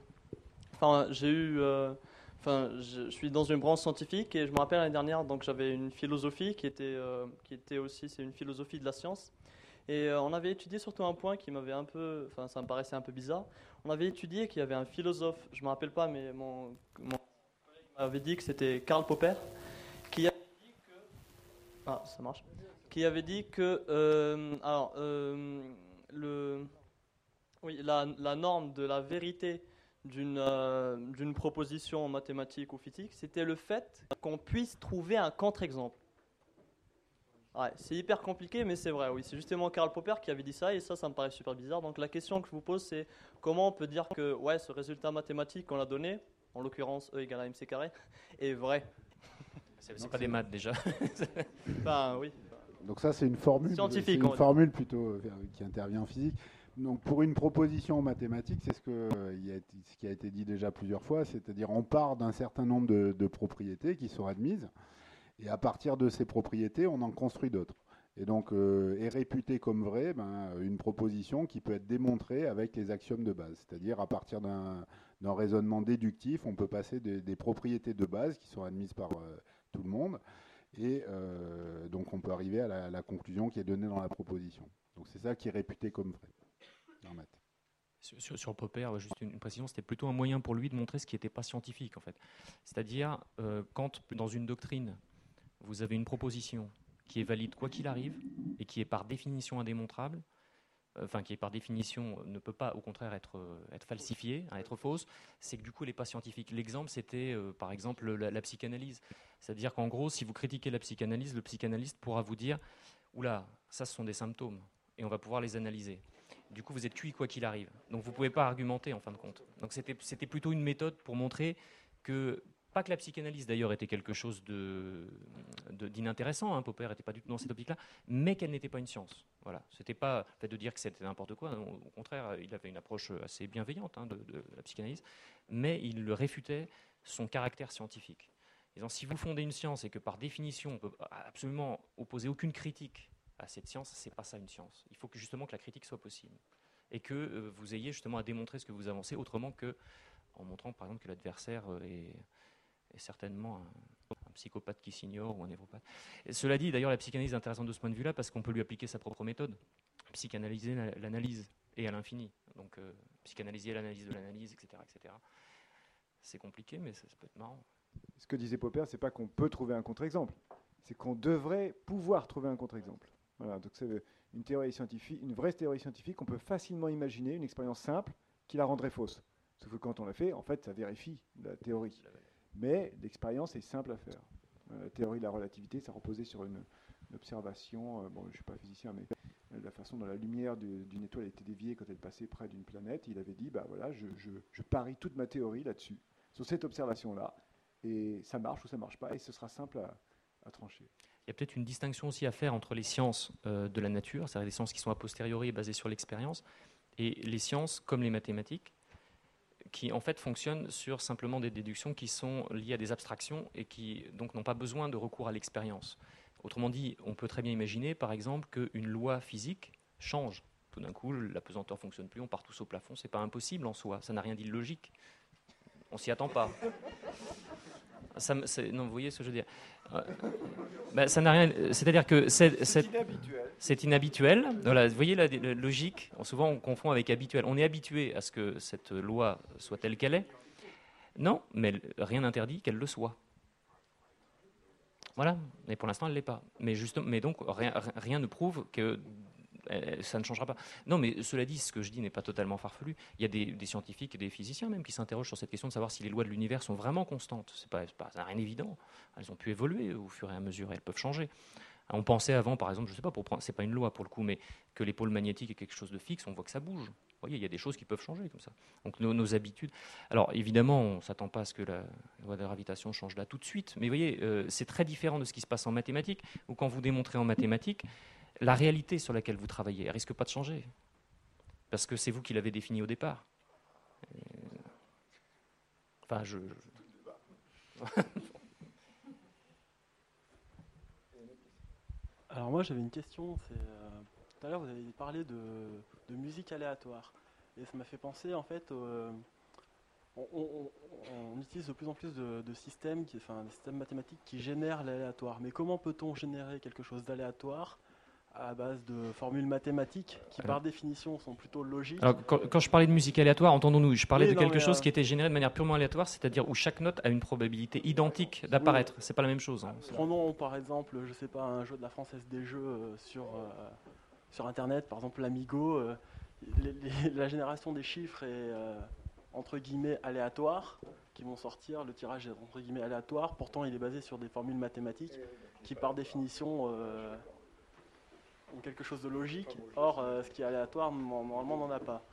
je suis dans une branche scientifique et je me rappelle l'année dernière, donc j'avais une philosophie qui était aussi, c'est une philosophie de la science. Et on avait étudié surtout un point qui m'avait ça me paraissait un peu bizarre. On avait étudié qu'il y avait un philosophe, je ne me rappelle pas, mais mon collègue m'avait dit que c'était Karl Popper, qui avait dit que... Ah, ça marche. Qui avait dit que la norme de la vérité d'une proposition en mathématiques ou physique, c'était le fait qu'on puisse trouver un contre-exemple. Ouais, c'est hyper compliqué, mais c'est vrai, oui. C'est justement Karl Popper qui avait dit ça, et ça me paraît super bizarre. Donc la question que je vous pose, c'est comment on peut dire que ce résultat mathématique qu'on a donné, en l'occurrence E égale à mc carré, est vrai. C'est pas des maths déjà. Oui. Donc ça, c'est une formule, scientifique, c'est une formule plutôt qui intervient en physique. Donc pour une proposition en mathématiques, c'est ce qui a été dit déjà plusieurs fois, c'est-à-dire on part d'un certain nombre de propriétés qui sont admises, et à partir de ces propriétés, on en construit d'autres. Et donc est réputée comme vraie une proposition qui peut être démontrée avec les axiomes de base. C'est-à-dire à partir d'un raisonnement déductif, on peut passer des propriétés de base qui sont admises par tout le monde, et donc on peut arriver à la conclusion qui est donnée dans la proposition. Donc c'est ça qui est réputé comme vrai en maths. Sur Popper, juste une précision, c'était plutôt un moyen pour lui de montrer ce qui n'était pas scientifique en fait. C'est-à-dire quand dans une doctrine vous avez une proposition qui est valide quoi qu'il arrive et qui est par définition indémontrable, qui est par définition ne peut pas au contraire être falsifiée, être fausse, c'est que du coup elle n'est pas scientifique. L'exemple c'était par exemple la psychanalyse. C'est-à-dire qu'en gros si vous critiquez la psychanalyse, le psychanalyste pourra vous dire « Oula, ça ce sont des symptômes » et on va pouvoir les analyser. Du coup vous êtes cuit quoi qu'il arrive. Donc vous ne pouvez pas argumenter en fin de compte. Donc c'était plutôt une méthode pour montrer que pas que la psychanalyse d'ailleurs était quelque chose d'inintéressant, Popper n'était pas du tout dans cette optique-là, mais qu'elle n'était pas une science. Voilà. C'était pas le fait de dire que c'était n'importe quoi, non, au contraire, il avait une approche assez bienveillante de la psychanalyse, mais il le réfutait son caractère scientifique. Disant, si vous fondez une science et que par définition on ne peut absolument opposer aucune critique à cette science, c'est pas ça une science. Il faut que justement que la critique soit possible et que vous ayez justement à démontrer ce que vous avancez autrement que en montrant par exemple que l'adversaire est certainement un psychopathe qui s'ignore ou un névropathe. Et cela dit, d'ailleurs, la psychanalyse est intéressante de ce point de vue-là parce qu'on peut lui appliquer sa propre méthode. Psychanalyser l'analyse et à l'infini. Donc, psychanalyser l'analyse de l'analyse, etc., etc. C'est compliqué, mais ça peut être marrant. Ce que disait Popper, c'est pas qu'on peut trouver un contre-exemple, c'est qu'on devrait pouvoir trouver un contre-exemple. Voilà, donc c'est une théorie scientifique, une vraie théorie scientifique, on peut facilement imaginer une expérience simple qui la rendrait fausse. Sauf que quand on la fait, en fait, ça vérifie la théorie. Mais l'expérience est simple à faire. La théorie de la relativité, ça reposait sur une observation, bon, je ne suis pas physicien, mais la façon dont la lumière d'une étoile était déviée quand elle passait près d'une planète. Il avait dit, voilà, je parie toute ma théorie là-dessus, sur cette observation-là, et ça marche ou ça ne marche pas, et ce sera simple à trancher. Il y a peut-être une distinction aussi à faire entre les sciences de la nature, c'est-à-dire les sciences qui sont a posteriori et basées sur l'expérience, et les sciences comme les mathématiques, qui en fait fonctionnent sur simplement des déductions qui sont liées à des abstractions et qui donc n'ont pas besoin de recours à l'expérience. Autrement dit, on peut très bien imaginer par exemple qu'une loi physique change. Tout d'un coup, la pesanteur ne fonctionne plus, on part tous au plafond, c'est pas impossible en soi, ça n'a rien d'illogique. On s'y attend pas. Non, vous voyez ce que je veux dire. Ça n'a rien. C'est-à-dire que c'est inhabituel. Voilà, vous voyez la logique. Souvent, on confond avec habituel. On est habitué à ce que cette loi soit telle qu'elle est. Non, mais rien n'interdit qu'elle le soit. Voilà. Mais pour l'instant, elle ne l'est pas. Mais donc, rien ne prouve que ça ne changera pas. Non, mais cela dit, ce que je dis n'est pas totalement farfelu. Il y a des scientifiques et des physiciens même qui s'interrogent sur cette question de savoir si les lois de l'univers sont vraiment constantes. C'est pas rien évident. Elles ont pu évoluer au fur et à mesure. Elles peuvent changer. On pensait avant, par exemple, je ne sais pas, c'est pas une loi pour le coup, mais que les pôles magnétiques est quelque chose de fixe, on voit que ça bouge. Vous voyez, il y a des choses qui peuvent changer comme ça. Donc nos habitudes. Alors évidemment, on ne s'attend pas à ce que la loi de la gravitation change là tout de suite, mais vous voyez, c'est très différent de ce qui se passe en mathématiques, où quand vous démontrez en mathématiques, la réalité sur laquelle vous travaillez, elle ne risque pas de changer. Parce que c'est vous qui l'avez définie au départ. Enfin, Alors moi j'avais une question, tout à l'heure vous avez parlé de musique aléatoire et ça m'a fait penser en fait, on utilise de plus en plus de systèmes, des systèmes mathématiques qui génèrent l'aléatoire, mais comment peut-on générer quelque chose d'aléatoire à base de formules mathématiques qui par définition sont plutôt logiques? Alors quand je parlais de musique aléatoire, entendons-nous, je parlais de quelque chose qui était généré de manière purement aléatoire, c'est-à-dire où chaque note a une probabilité identique d'apparaître. C'est pas la même chose. Prenons par exemple, je sais pas, un jeu de la Française des Jeux sur Internet, par exemple l'Amigo, la génération des chiffres est entre guillemets aléatoire, qui vont sortir, le tirage est entre guillemets aléatoire, pourtant il est basé sur des formules mathématiques qui par définition ont quelque chose de logique, or ce qui est aléatoire normalement n'en a pas.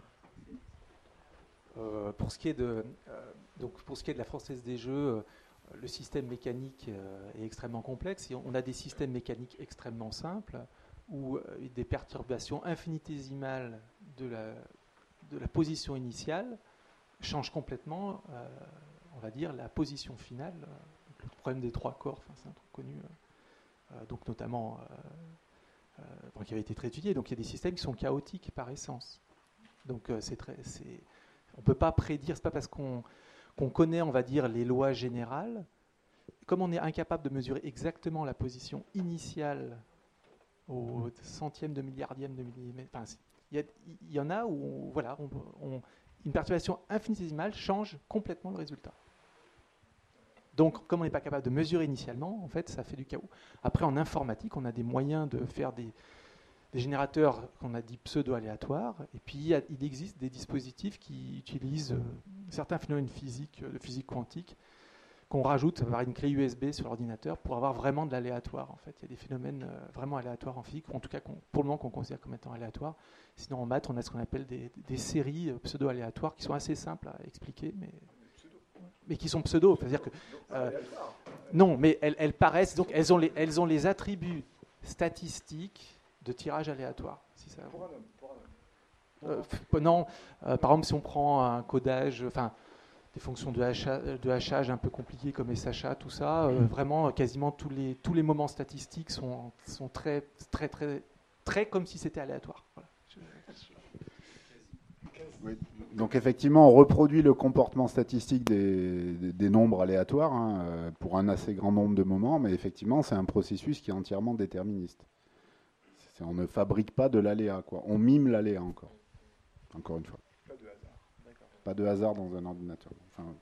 Pour ce qui est de la Française des Jeux, le système mécanique est extrêmement complexe. On a des systèmes mécaniques extrêmement simples où des perturbations infinitésimales de la position initiale change complètement, on va dire, la position finale. Le problème des 3 corps, c'est un truc connu, donc notamment, qui avait été très étudié. Donc il y a des systèmes qui sont chaotiques par essence. Donc on ne peut pas prédire, c'est pas parce qu'on connaît, on va dire, les lois générales, comme on est incapable de mesurer exactement la position initiale au centième de milliardième de millimètre. Enfin, il y en a où une perturbation infinitésimale change complètement le résultat. Donc, comme on n'est pas capable de mesurer initialement, en fait, ça fait du chaos. Après, en informatique, on a des moyens de faire des générateurs qu'on a dit pseudo-aléatoires. Et puis, il existe des dispositifs qui utilisent certains phénomènes physiques, de physique quantique, qu'on rajoute par une clé USB sur l'ordinateur pour avoir vraiment de l'aléatoire. En fait, il y a des phénomènes vraiment aléatoires en physique, en tout cas pour le moment qu'on considère comme étant aléatoires. Sinon, en maths, on a ce qu'on appelle des séries pseudo-aléatoires qui sont assez simples à expliquer, mais qui sont pseudo. C'est-à-dire que non, mais elles paraissent, donc elles ont les attributs statistiques de tirage aléatoire. Si ça... non, par exemple, si on prend un codage, des fonctions de hachage un peu compliquées comme SHA, tout ça, vraiment quasiment tous les moments statistiques sont très, très, très, très comme si c'était aléatoire. Voilà. Oui. Donc effectivement, on reproduit le comportement statistique des nombres aléatoires pour un assez grand nombre de moments, mais effectivement, c'est un processus qui est entièrement déterministe. On ne fabrique pas de l'aléa, quoi. On mime l'aléa encore une fois. Pas de hasard dans un ordinateur.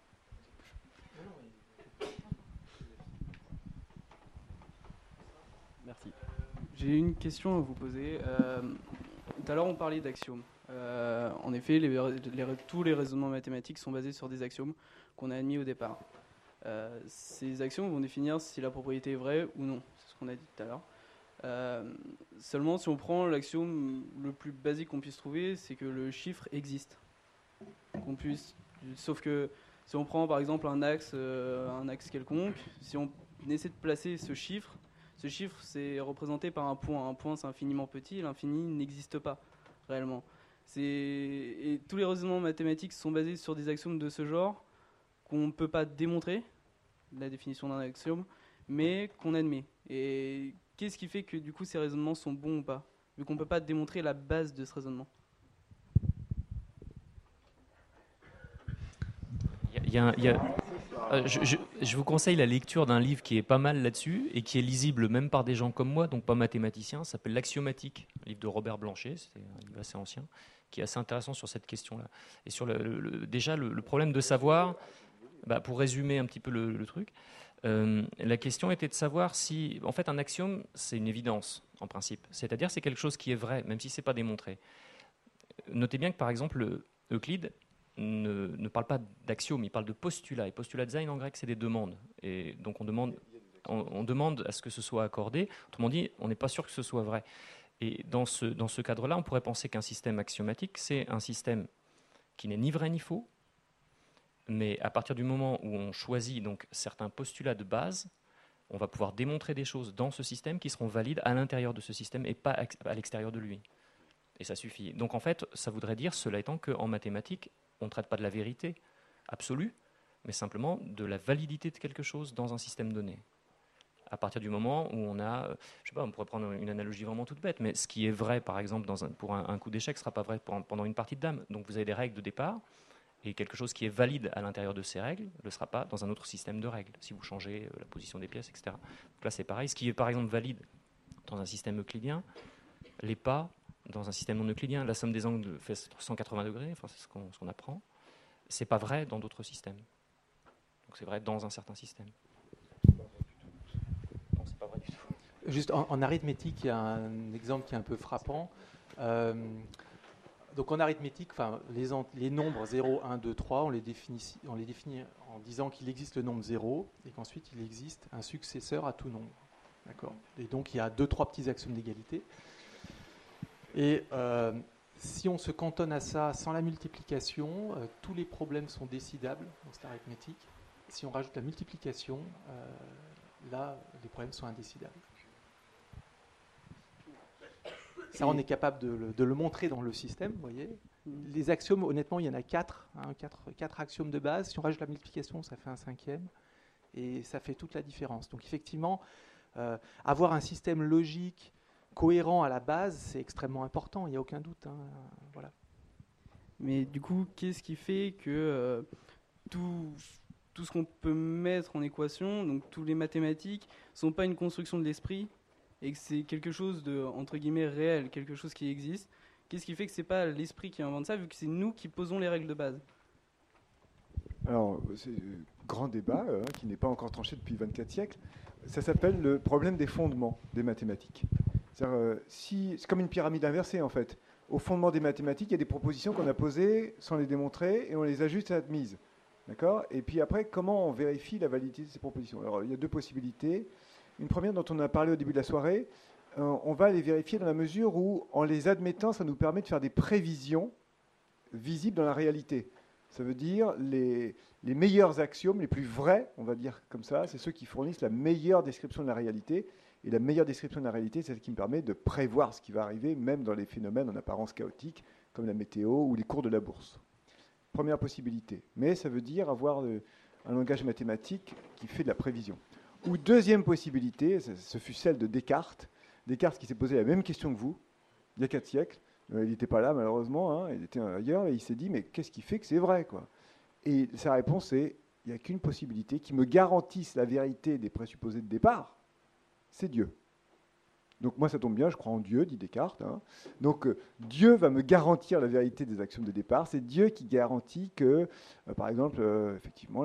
Merci. J'ai une question à vous poser. Tout à l'heure, on parlait d'axiomes. En effet, tous les raisonnements mathématiques sont basés sur des axiomes qu'on a admis au départ. Ces axiomes vont définir si la propriété est vraie ou non. C'est ce qu'on a dit tout à l'heure. Seulement, si on prend l'axiome le plus basique qu'on puisse trouver, c'est que le chiffre existe. Sauf que si on prend par exemple un axe quelconque, si on essaie de placer ce chiffre c'est représenté par un point. Un point c'est infiniment petit, l'infini n'existe pas réellement. Et tous les raisonnements mathématiques sont basés sur des axiomes de ce genre qu'on ne peut pas démontrer, la définition d'un axiome, mais qu'on admet. Et qu'est-ce qui fait que du coup ces raisonnements sont bons ou pas, vu qu'on ne peut pas démontrer la base de ce raisonnement? Je vous conseille la lecture d'un livre qui est pas mal là-dessus et qui est lisible même par des gens comme moi, donc pas mathématiciens. Ça s'appelle L'Axiomatique, un livre de Robert Blanchet, c'est un livre assez ancien, qui est assez intéressant sur cette question-là. Et sur déjà le problème de savoir, pour résumer un petit peu le truc, la question était de savoir si, en fait, un axiome, c'est une évidence en principe. C'est-à-dire c'est quelque chose qui est vrai, même si c'est pas démontré. Notez bien que par exemple Euclide ne parle pas d'axiome, il parle de postulat. Et postulat design en grec, c'est des demandes. Et donc on demande à ce que ce soit accordé. Autrement dit, on n'est pas sûr que ce soit vrai. Et dans ce cadre-là, on pourrait penser qu'un système axiomatique, c'est un système qui n'est ni vrai ni faux, mais à partir du moment où on choisit donc certains postulats de base, on va pouvoir démontrer des choses dans ce système qui seront valides à l'intérieur de ce système et pas à l'extérieur de lui. Et ça suffit. Donc en fait, ça voudrait dire, cela étant, qu'en mathématiques, on ne traite pas de la vérité absolue, mais simplement de la validité de quelque chose dans un système donné. À partir du moment où on a, je sais pas, on pourrait prendre une analogie vraiment toute bête, mais ce qui est vrai, par exemple, pour un coup d'échec, ne sera pas vrai pendant une partie de dame. Donc vous avez des règles de départ, et quelque chose qui est valide à l'intérieur de ces règles ne le sera pas dans un autre système de règles, si vous changez la position des pièces, etc. Donc là, c'est pareil. Ce qui est, par exemple, valide dans un système euclidien, l'est pas dans un système non euclidien. La somme des angles fait 180 degrés, enfin, c'est ce qu'on apprend. C'est pas vrai dans d'autres systèmes. Donc c'est vrai dans un certain système. Non, c'est pas vrai du tout. Juste en arithmétique, il y a un exemple qui est un peu frappant. Donc en arithmétique, les nombres 0, 1, 2, 3, on les définit en disant qu'il existe le nombre 0 et qu'ensuite il existe un successeur à tout nombre. D'accord ? Et donc il y a 2-3 petits axiomes d'égalité. Et si on se cantonne à ça sans la multiplication, tous les problèmes sont décidables dans cette arithmétique. Si on rajoute la multiplication, là, les problèmes sont indécidables. Ça, on est capable de le montrer dans le système, vous voyez. Les axiomes, honnêtement, il y en a 4, quatre axiomes de base. Si on rajoute la multiplication, ça fait un 5e. Et ça fait toute la différence. Donc effectivement, avoir un système logique cohérent à la base, c'est extrêmement important, il n'y a aucun doute. Voilà. Mais du coup, qu'est-ce qui fait que tout ce qu'on peut mettre en équation, donc tous les mathématiques, ne sont pas une construction de l'esprit et que c'est quelque chose de, entre guillemets, réel, quelque chose qui existe? Qu'est-ce qui fait que ce n'est pas l'esprit qui invente ça, vu que c'est nous qui posons les règles de base? Alors, c'est un grand débat qui n'est pas encore tranché depuis 24 siècles. Ça s'appelle le problème des fondements des mathématiques. C'est comme une pyramide inversée, en fait. Au fondement des mathématiques, il y a des propositions qu'on a posées sans les démontrer et on les ajuste à admises. D'accord ? Et puis après, comment on vérifie la validité de ces propositions ? Alors, il y a deux possibilités. Une première dont on a parlé au début de la soirée, on va les vérifier dans la mesure où, en les admettant, ça nous permet de faire des prévisions visibles dans la réalité. Ça veut dire les meilleurs axiomes, les plus vrais, on va dire comme ça, c'est ceux qui fournissent la meilleure description de la réalité. Et la meilleure description de la réalité, c'est celle qui me permet de prévoir ce qui va arriver, même dans les phénomènes en apparence chaotiques, comme la météo ou les cours de la bourse. Première possibilité. Mais ça veut dire avoir un langage mathématique qui fait de la prévision. Ou deuxième possibilité, ce fut celle de Descartes. Descartes qui s'est posé la même question que vous, il y a 4 siècles. Il n'était pas là, malheureusement, il était ailleurs, et il s'est dit, mais qu'est-ce qui fait que c'est vrai, quoi ? Et sa réponse est, il n'y a qu'une possibilité qui me garantisse la vérité des présupposés de départ, c'est Dieu. Donc moi, ça tombe bien, je crois en Dieu, dit Descartes. Donc Dieu va me garantir la vérité des axiomes de départ. C'est Dieu qui garantit que, par exemple, effectivement,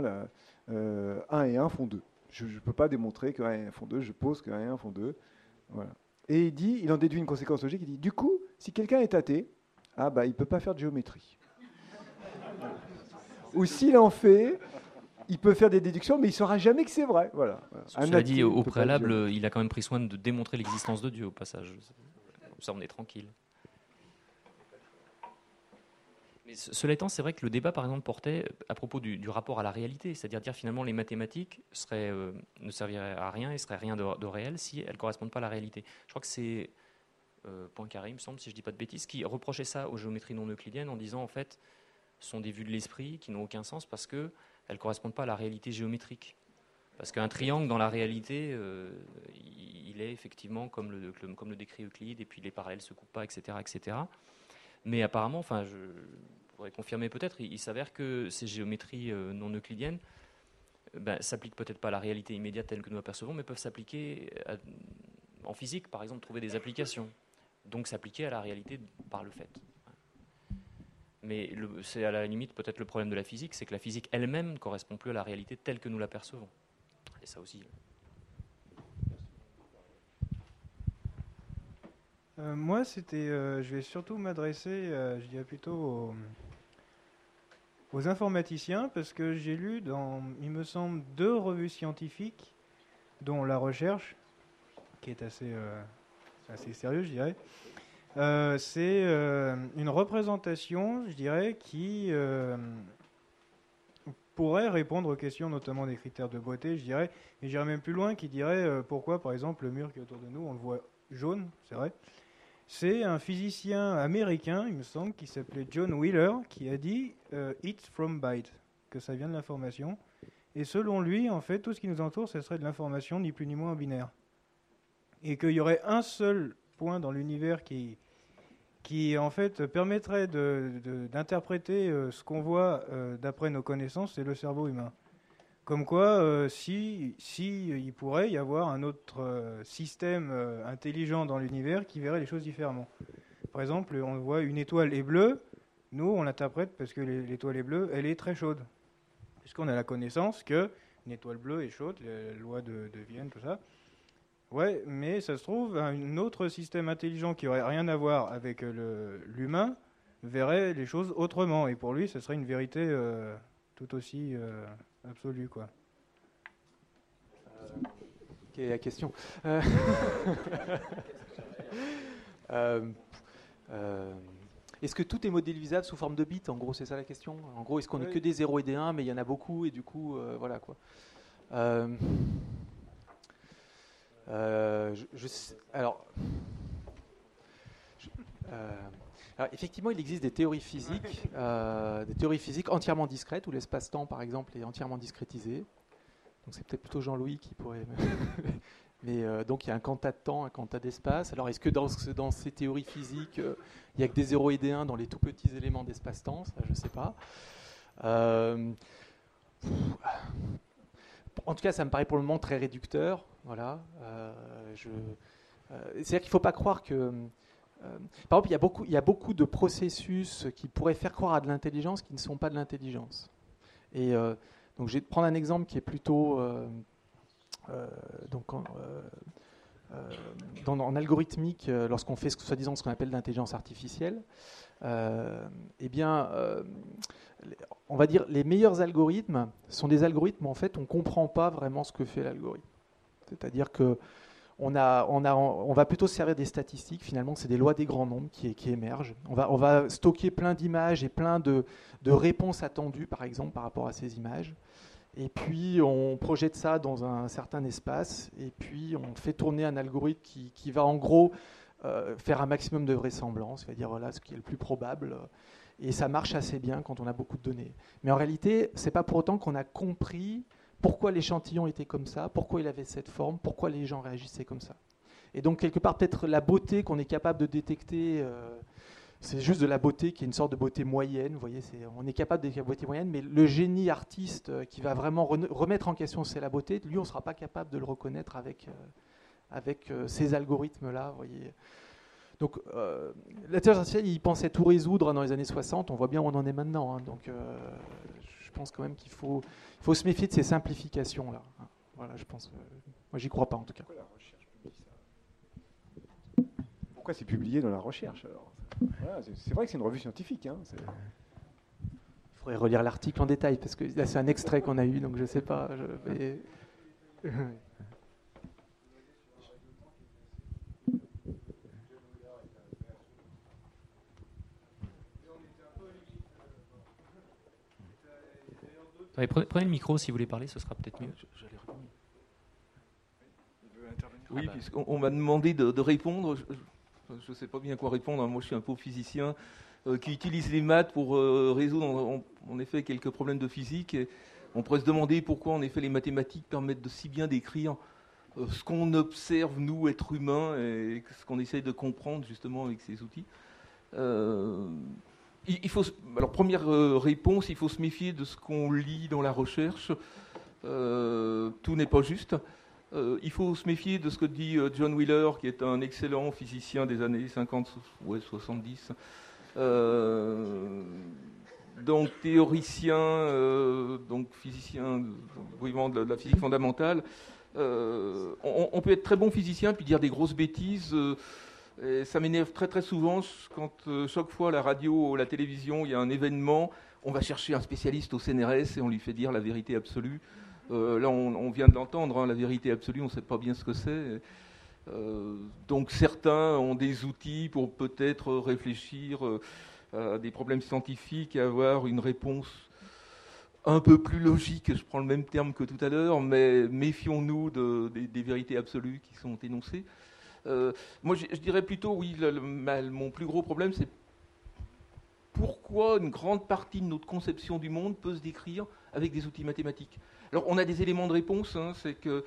1 et 1 font 2. Je ne peux pas démontrer que 1 et 1 font 2, je pose que 1 et 1 font 2. Voilà. Et il en déduit une conséquence logique, il dit, du coup, si quelqu'un est athée, il ne peut pas faire de géométrie. Ou s'il en fait, il peut faire des déductions, mais il ne saura jamais que c'est vrai. Voilà. Cela dit, au préalable, il a quand même pris soin de démontrer l'existence de Dieu, au passage. Ça, on est tranquille. Mais cela étant, c'est vrai que le débat, par exemple, portait à propos du rapport à la réalité, c'est-à-dire dire finalement les mathématiques ne serviraient à rien et seraient rien de réel si elles ne correspondent pas à la réalité. Je crois que c'est Poincaré, il me semble, si je ne dis pas de bêtises, qui reprochait ça aux géométries non euclidiennes en disant en fait, ce sont des vues de l'esprit qui n'ont aucun sens parce qu'elles ne correspondent pas à la réalité géométrique. Parce qu'un triangle, dans la réalité, il est effectivement comme le décrit Euclide, et puis les parallèles ne se coupent pas, etc., etc. Mais apparemment, enfin, je pourrais confirmer peut-être, il s'avère que ces géométries non euclidiennes s'appliquent peut-être pas à la réalité immédiate telle que nous la percevons, mais peuvent s'appliquer en physique, par exemple, trouver des applications. Donc s'appliquer à la réalité par le fait. Mais c'est à la limite peut-être le problème de la physique, c'est que la physique elle-même ne correspond plus à la réalité telle que nous la percevons. Et ça aussi. Moi, je vais surtout m'adresser, je dirais plutôt aux informaticiens, parce que j'ai lu dans, il me semble, 2 revues scientifiques, dont La Recherche, qui est assez sérieux, je dirais. C'est une représentation, je dirais, qui pourrait répondre aux questions, notamment des critères de beauté, je dirais, et j'irais même plus loin, qui dirait pourquoi, par exemple, le mur qui est autour de nous, on le voit jaune, c'est vrai. C'est un physicien américain, il me semble, qui s'appelait John Wheeler, qui a dit « It's from byte », que ça vient de l'information. Et selon lui, en fait, tout ce qui nous entoure, ce serait de l'information, ni plus ni moins en binaire. Et qu'il y aurait un seul point dans l'univers qui en fait, permettrait d'interpréter ce qu'on voit d'après nos connaissances, c'est le cerveau humain. Comme quoi, il pourrait y avoir un autre système intelligent dans l'univers qui verrait les choses différemment. Par exemple, on voit une étoile est bleue, nous on l'interprète parce que l'étoile est bleue, elle est très chaude. Puisqu'on a la connaissance qu'une étoile bleue est chaude, la loi de Vienne, tout ça. Ouais, mais ça se trouve, un autre système intelligent qui n'aurait rien à voir avec l'humain verrait les choses autrement. Et pour lui, ce serait une vérité tout aussi absolue, quoi. Quelle est la question Est-ce que tout est modélisable sous forme de bits? En gros, c'est ça la question. En gros, est-ce qu'on n'est que des 0 et des 1, mais il y en a beaucoup, et du coup, voilà, quoi. Alors, Alors, effectivement, il existe des théories physiques entièrement discrètes, où l'espace-temps, par exemple, est entièrement discrétisé. Donc c'est peut-être plutôt Jean-Louis qui pourrait... Mais donc il y a un quanta de temps, un quanta d'espace. Alors est-ce que dans ces théories physiques, il n'y a que des 0 et des 1 dans les tout petits éléments d'espace-temps? Ça, je ne sais pas. En tout cas, ça me paraît pour le moment très réducteur. Voilà. C'est-à-dire qu'il ne faut pas croire que... par exemple, il y a beaucoup de processus qui pourraient faire croire à de l'intelligence qui ne sont pas de l'intelligence. Et donc, je vais prendre un exemple qui est plutôt... en algorithmique, lorsqu'on fait soi-disant ce qu'on appelle l'intelligence artificielle, eh bien, on va dire les meilleurs algorithmes sont des algorithmes où en fait on ne comprend pas vraiment ce que fait l'algorithme. C'est-à-dire que on va plutôt se servir des statistiques. Finalement, c'est des lois des grands nombres qui émergent. On va stocker plein d'images et plein de réponses attendues, par exemple, par rapport à ces images. Et puis, on projette ça dans un certain espace. Et puis, on fait tourner un algorithme qui va, en gros, faire un maximum de vraisemblance, c'est-à-dire voilà, ce qui est le plus probable. Et ça marche assez bien quand on a beaucoup de données. Mais en réalité, ce n'est pas pour autant qu'on a compris pourquoi l'échantillon était comme ça, pourquoi il avait cette forme, pourquoi les gens réagissaient comme ça. Et donc, quelque part, peut-être la beauté qu'on est capable de détecter, c'est juste de la beauté qui est une sorte de beauté moyenne. Vous voyez, on est capable de détecter la beauté moyenne, mais le génie artiste qui va vraiment remettre en question c'est la beauté, lui, on ne sera pas capable de le reconnaître avec ces algorithmes-là. Vous voyez. Donc, l'intelligence artificielle, il pensait tout résoudre dans les années 60. On voit bien où on en est maintenant. Hein. Donc, je pense quand même qu'il faut se méfier de ces simplifications-là. Voilà, je pense. Moi, j'y crois pas, en tout cas. Pourquoi la recherche publie ça ? Pourquoi c'est publié dans la recherche alors ? Voilà, c'est vrai que c'est une revue scientifique. Hein, il faudrait relire l'article en détail, parce que là, c'est un extrait qu'on a eu, donc je ne sais pas. Prenez le micro si vous voulez parler, ce sera peut-être mieux. Oui, puisqu'on m'a demandé de répondre. Je ne sais pas bien quoi répondre. Moi, je suis un pauvre physicien qui utilise les maths pour résoudre en effet quelques problèmes de physique. Et on pourrait se demander pourquoi en effet les mathématiques permettent de si bien décrire ce qu'on observe, nous, êtres humains, et ce qu'on essaye de comprendre justement avec ces outils. Alors, première réponse, il faut se méfier de ce qu'on lit dans la recherche. Tout n'est pas juste. Il faut se méfier de ce que dit John Wheeler, qui est un excellent physicien des années 50, 70. Donc théoricien, donc physicien vraiment de la physique fondamentale. On peut être très bon physicien puis dire des grosses bêtises. Et ça m'énerve très très souvent quand chaque fois à la radio ou à la télévision il y a un événement, on va chercher un spécialiste au CNRS et on lui fait dire la vérité absolue. Là on vient de l'entendre, hein, la vérité absolue, on ne sait pas bien ce que c'est. Donc certains ont des outils pour peut-être réfléchir à des problèmes scientifiques et avoir une réponse un peu plus logique, je prends le même terme que tout à l'heure, mais méfions-nous des vérités absolues qui sont énoncées. Moi, je dirais plutôt, oui, mon plus gros problème, c'est pourquoi une grande partie de notre conception du monde peut se décrire avec des outils mathématiques. Alors, on a des éléments de réponse, hein, c'est que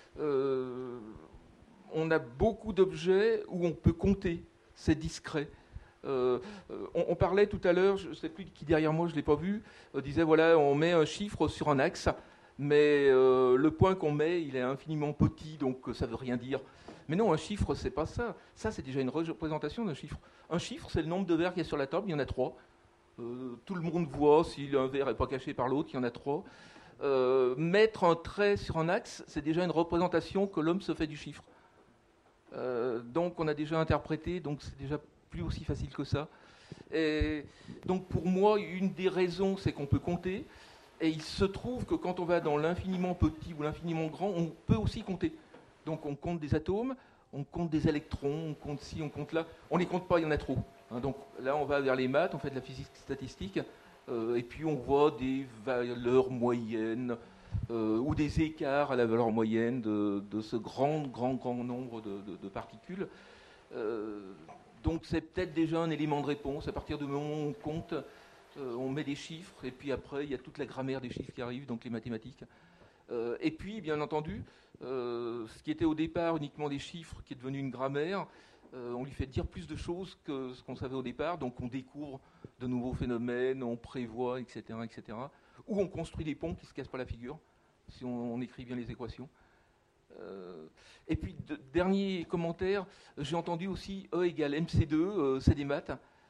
on a beaucoup d'objets où on peut compter, c'est discret. On parlait tout à l'heure, je ne sais plus qui derrière moi, je ne l'ai pas vu, disait, voilà, on met un chiffre sur un axe, mais le point qu'on met, il est infiniment petit, donc ça ne veut rien dire. Mais non, un chiffre, c'est pas ça. Ça, c'est déjà une représentation d'un chiffre. Un chiffre, c'est le nombre de verres qu'il y a sur la table, il y en a 3. Tout le monde voit, si un verre n'est pas caché par l'autre, il y en a 3. Mettre un trait sur un axe, c'est déjà une représentation que l'homme se fait du chiffre. Donc, on a déjà interprété, donc c'est déjà plus aussi facile que ça. Et donc, pour moi, une des raisons, c'est qu'on peut compter. Et il se trouve que quand on va dans l'infiniment petit ou l'infiniment grand, on peut aussi compter. Donc on compte des atomes, on compte des électrons, on compte ci, on compte là. On ne les compte pas, il y en a trop. Hein, donc là, on va vers les maths, on fait de la physique statistique, et puis on voit des valeurs moyennes ou des écarts à la valeur moyenne de ce grand nombre de particules. Donc c'est peut-être déjà un élément de réponse. À partir du moment où on compte, on met des chiffres, et puis après, il y a toute la grammaire des chiffres qui arrive, donc les mathématiques. Et puis, bien entendu, ce qui était au départ uniquement des chiffres, qui est devenu une grammaire, on lui fait dire plus de choses que ce qu'on savait au départ, donc on découvre de nouveaux phénomènes, on prévoit, etc., etc. Ou on construit des ponts qui ne se cassent pas la figure, si on écrit bien les équations. Et puis, dernier commentaire, j'ai entendu aussi E égale MC2, c'est des maths.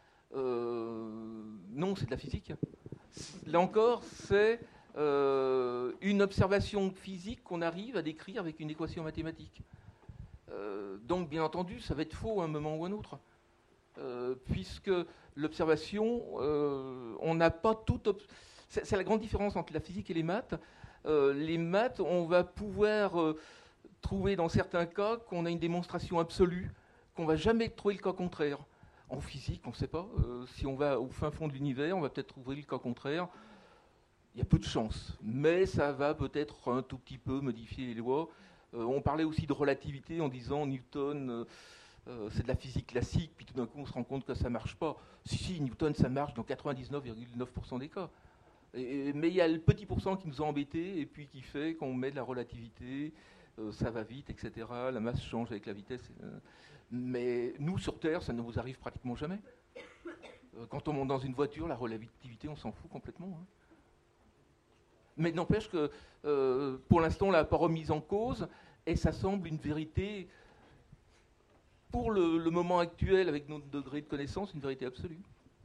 Non, c'est de la physique. Là encore, c'est une observation physique qu'on arrive à décrire avec une équation mathématique. Donc, bien entendu, ça va être faux à un moment ou à un autre. Puisque l'observation, on n'a pas tout... C'est la grande différence entre la physique et les maths. Les maths, on va pouvoir trouver dans certains cas qu'on a une démonstration absolue, qu'on ne va jamais trouver le cas contraire. En physique, on ne sait pas. Si on va au fin fond de l'univers, on va peut-être trouver le cas contraire. Il y a peu de chance, mais ça va peut-être un tout petit peu modifier les lois. On parlait aussi de relativité en disant Newton, c'est de la physique classique, puis tout d'un coup on se rend compte que ça ne marche pas. Si, Newton, ça marche dans 99,9% des cas. Mais il y a le petit pourcent qui nous a embêtés et puis qui fait qu'on met de la relativité, ça va vite, etc. La masse change avec la vitesse. Mais nous, sur Terre, ça ne nous arrive pratiquement jamais. Quand on monte dans une voiture, la relativité, on s'en fout complètement. Hein. Mais n'empêche que, pour l'instant, on ne l'a pas remise en cause, et ça semble une vérité, pour le moment actuel, avec notre degré de connaissance, une vérité absolue.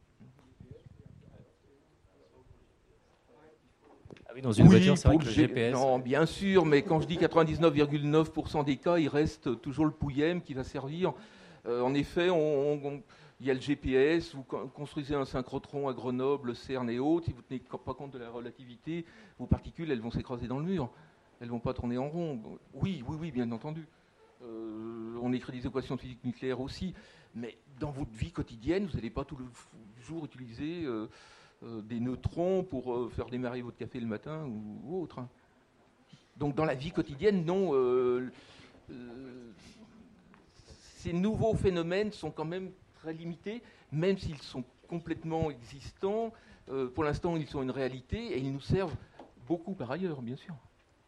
Ah oui, dans une voiture, c'est vrai que le GPS... Non, bien sûr, mais quand je dis 99,9% des cas, il reste toujours le pouillème qui va servir. En effet, il y a le GPS, vous construisez un synchrotron à Grenoble, CERN et autres, si vous ne tenez pas compte de la relativité, vos particules, elles vont s'écraser dans le mur. Elles ne vont pas tourner en rond. Oui, bien entendu. On écrit des équations de physique nucléaire aussi, mais dans votre vie quotidienne, vous n'allez pas tout le jour utiliser... des neutrons pour faire démarrer votre café le matin ou autre. Hein. Donc dans la vie quotidienne, non. Ces nouveaux phénomènes sont quand même très limités, même s'ils sont complètement existants. Pour l'instant, ils sont une réalité et ils nous servent beaucoup par ailleurs, bien sûr.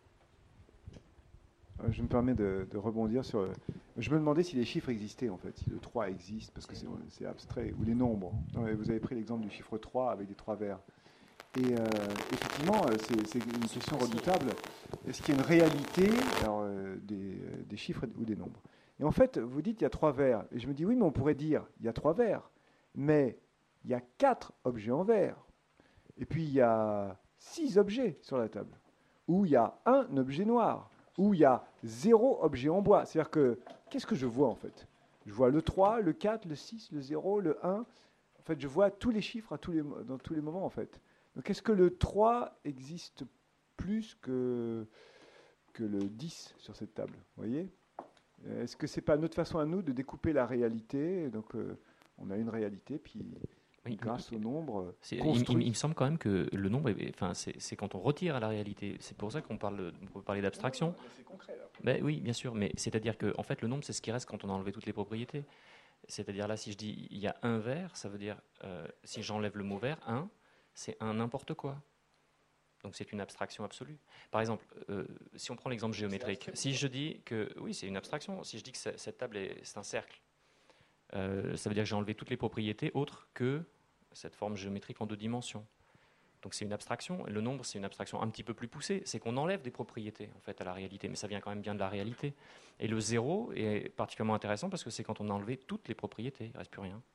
Je me permets de rebondir sur... Je me demandais si les chiffres existaient, en fait, si le 3 existe, parce que c'est abstrait, ou les nombres. Vous avez pris l'exemple du chiffre 3 avec des 3 vers. Et effectivement, c'est une question redoutable. Est-ce qu'il y a une réalité des chiffres ou des nombres? Et en fait, vous dites il y a 3 vers. Et je me dis, oui, mais on pourrait dire il y a 3 vers, mais il y a 4 objets en verre. Et puis il y a 6 objets sur la table. Ou il y a un objet noir. Où il y a 0 objet en bois. C'est-à-dire que, qu'est-ce que je vois en fait? Je vois le 3, le 4, le 6, le 0, le 1. En fait, je vois tous les chiffres dans tous les moments en fait. Donc est-ce que le 3 existe plus que le 10 sur cette table? Vous voyez? Est-ce que ce n'est pas notre façon à nous de découper la réalité? Donc on a une réalité, puis... Oui, grâce au nombre il me semble quand même que le nombre, c'est quand on retire à la réalité. C'est pour ça qu'on peut parler d'abstraction. C'est concret, là. Ben, oui, bien sûr, mais c'est-à-dire que en fait, le nombre, c'est ce qui reste quand on a enlevé toutes les propriétés. C'est-à-dire là, si je dis il y a un vert, ça veut dire, si j'enlève le mot vert, un, c'est un n'importe quoi. Donc c'est une abstraction absolue. Par exemple, si on prend l'exemple géométrique, si je dis que, oui, c'est une abstraction, si je dis que cette table, c'est un cercle, ça veut dire que j'ai enlevé toutes les propriétés autres que cette forme géométrique en 2 dimensions. Donc c'est une abstraction. Le nombre, c'est une abstraction un petit peu plus poussée. C'est qu'on enlève des propriétés en fait à la réalité, mais ça vient quand même bien de la réalité. Et le 0 est particulièrement intéressant parce que c'est quand on a enlevé toutes les propriétés, il ne reste plus rien.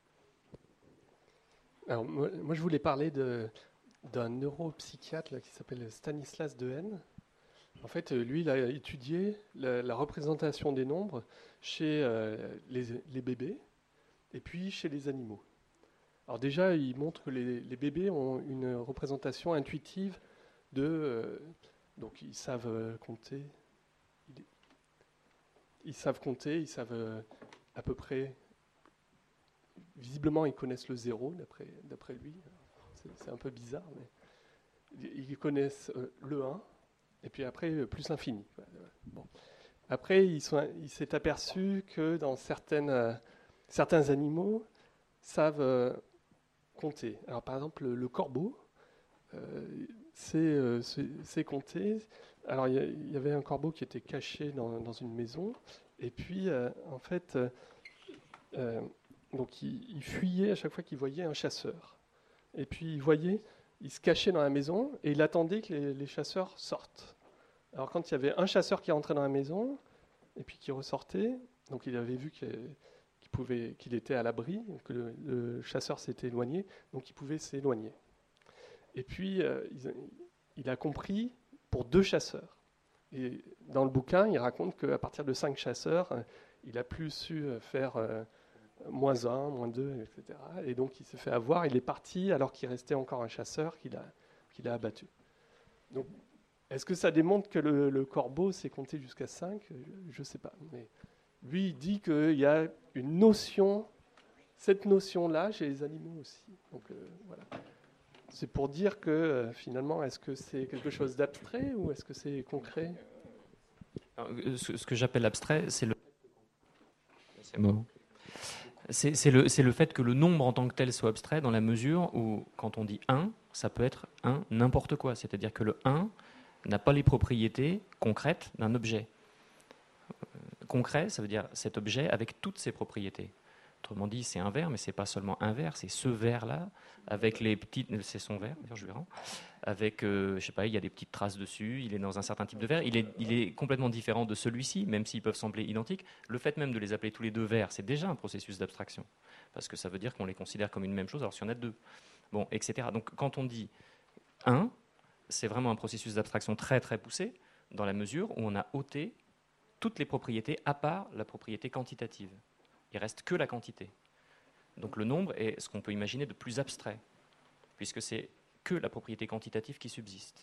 Alors moi je voulais parler d'un neuropsychiatre là, qui s'appelle Stanislas Dehaene. En fait, lui, il a étudié la représentation des nombres chez les bébés et puis chez les animaux. Alors déjà, il montre que les bébés ont une représentation intuitive donc ils savent compter. Ils savent à peu près... Visiblement, ils connaissent le 0, d'après lui. C'est un peu bizarre, mais ils connaissent le 1, et puis après, plus l'infini. Bon. Après, il s'est aperçu que dans certaines certains animaux savent compter. Alors par exemple, le corbeau, c'est compter. Alors il y avait un corbeau qui était caché dans une maison, et puis en fait, donc il fuyait à chaque fois qu'il voyait un chasseur. Et puis il se cachait dans la maison et il attendait que les chasseurs sortent. Alors quand il y avait un chasseur qui rentrait dans la maison et puis qui ressortait, donc il avait vu qu'il était à l'abri, que le chasseur s'était éloigné, donc il pouvait s'éloigner. Et puis il a compris pour 2 chasseurs. Et dans le bouquin, il raconte qu'à partir de 5 chasseurs, il a plus su faire -1, -2, etc. Et donc il s'est fait avoir, il est parti alors qu'il restait encore un chasseur qu'il a abattu. Donc, est-ce que ça démontre que le corbeau sait compter jusqu'à 5 ? Je ne sais pas. Mais lui, il dit qu'il y a une notion, cette notion-là chez les animaux aussi. Donc voilà. C'est pour dire que finalement, est-ce que c'est quelque chose d'abstrait ou est-ce que c'est concret ? Alors, ce que j'appelle abstrait, c'est le... C'est le fait que le nombre en tant que tel soit abstrait dans la mesure où, quand on dit 1, ça peut être 1 n'importe quoi. C'est-à-dire que le 1 n'a pas les propriétés concrètes d'un objet. Concret, ça veut dire cet objet avec toutes ses propriétés. Autrement dit, c'est un verre, mais c'est pas seulement un verre, c'est ce verre-là, avec les petites... C'est son verre, d'ailleurs, je verrai. Avec, je sais pas, il y a des petites traces dessus, il est dans un certain type de verre, il est complètement différent de celui-ci, même s'ils peuvent sembler identiques. Le fait même de les appeler tous les 2 verres, c'est déjà un processus d'abstraction, parce que ça veut dire qu'on les considère comme une même chose, alors s'il y en a 2, bon, etc. Donc quand on dit 1, c'est vraiment un processus d'abstraction très très poussé, dans la mesure où on a ôté toutes les propriétés, à part la propriété quantitative. Il ne reste que la quantité. Donc le nombre est ce qu'on peut imaginer de plus abstrait, puisque c'est que la propriété quantitative qui subsiste.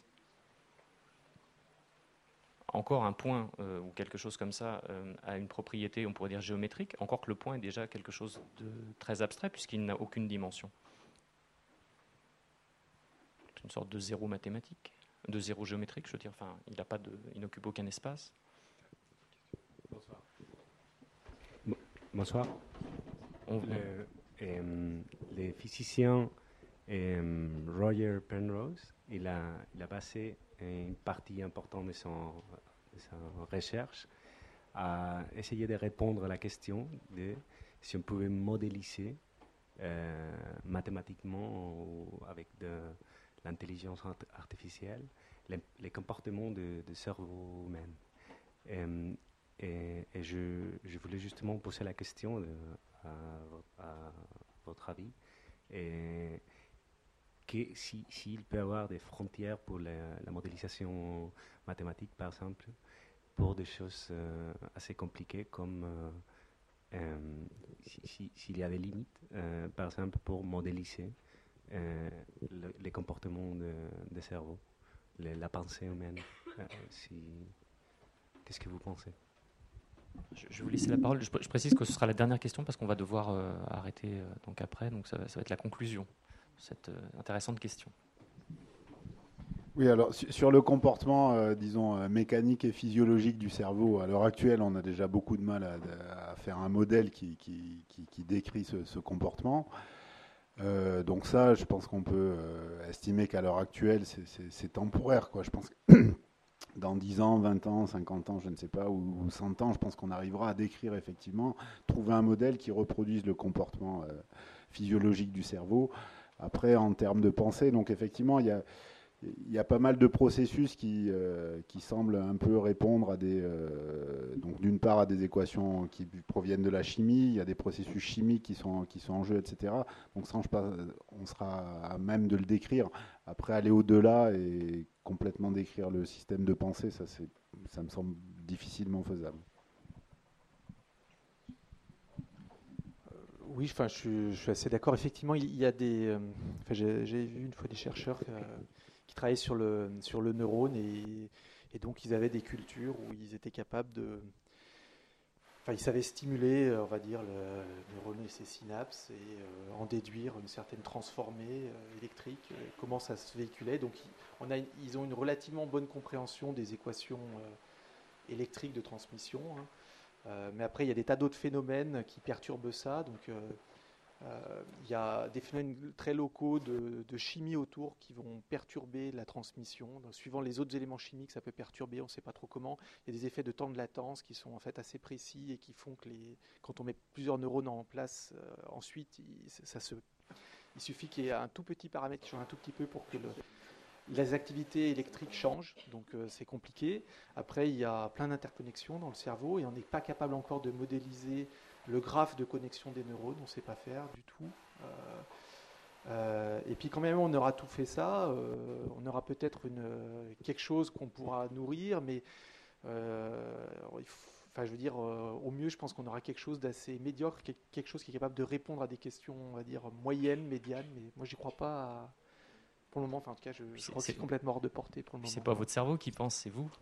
Encore un point ou quelque chose comme ça a une propriété, on pourrait dire géométrique, encore que le point est déjà quelque chose de très abstrait, puisqu'il n'a aucune dimension. C'est une sorte de zéro mathématique, de zéro géométrique, je veux dire. Enfin, il n'occupe aucun espace. Bonsoir. Bonsoir. Le physicien Roger Penrose, il a basé une partie importante de sa recherche à essayer de répondre à la question de si on pouvait modéliser mathématiquement ou avec de l'intelligence artificielle les comportements du cerveau humain. Et je voulais justement poser la question à votre avis. Et s'il peut y avoir des frontières pour la modélisation mathématique, par exemple, pour des choses assez compliquées comme s'il y a des limites, par exemple, pour modéliser les comportements des cerveaux, la pensée humaine. Qu'est-ce que vous pensez ? Je vais vous laisser la parole. Je précise que ce sera la dernière question parce qu'on va devoir arrêter donc après. Donc ça va être la conclusion de cette intéressante question. Oui, alors sur le comportement, disons, mécanique et physiologique du cerveau, à l'heure actuelle, on a déjà beaucoup de mal à faire un modèle qui décrit ce comportement. Donc ça, je pense qu'on peut estimer qu'à l'heure actuelle, c'est temporaire, quoi. Je pense que dans 10 ans, 20 ans, 50 ans, je ne sais pas, ou 100 ans, je pense qu'on arrivera à décrire effectivement, trouver un modèle qui reproduise le comportement physiologique du cerveau. Après, en termes de pensée, donc effectivement, il y a pas mal de processus qui semblent un peu répondre à donc d'une part à des équations qui proviennent de la chimie, il y a des processus chimiques qui sont en jeu, etc. Donc ça, on sera à même de le décrire. Après, aller au-delà et complètement décrire le système de pensée, ça me semble difficilement faisable. Oui, enfin, je suis assez d'accord. Effectivement, il y a des... j'ai vu une fois des chercheurs qui travaillaient sur le neurone et donc ils avaient des cultures où ils étaient capables de... Enfin, ils savaient stimuler, on va dire, le neurone et ses synapses et en déduire une certaine transformée électrique, comment ça se véhiculait. Donc, ils ont une relativement bonne compréhension des équations électriques de transmission. Hein. Mais après, il y a des tas d'autres phénomènes qui perturbent ça. Donc, il y a des phénomènes très locaux de chimie autour qui vont perturber la transmission. Donc, suivant les autres éléments chimiques, ça peut perturber, on ne sait pas trop comment. Il y a des effets de temps de latence qui sont en fait assez précis et qui font que quand on met plusieurs neurones en place, ensuite, il suffit qu'il y ait un tout petit paramètre qui change un tout petit peu pour que les activités électriques changent, donc c'est compliqué. Après, il y a plein d'interconnexions dans le cerveau et on n'est pas capable encore de modéliser le graphe de connexion des neurones, on ne sait pas faire du tout. Et puis quand même on aura tout fait ça, on aura peut-être quelque chose qu'on pourra nourrir, mais je veux dire, au mieux, je pense qu'on aura quelque chose d'assez médiocre, quelque chose qui est capable de répondre à des questions, on va dire, moyennes, médianes, mais moi, j'y crois pas pour le moment. Enfin, en tout cas, je crois que c'est complètement hors de portée pour le moment. C'est pas votre cerveau qui pense, c'est vous.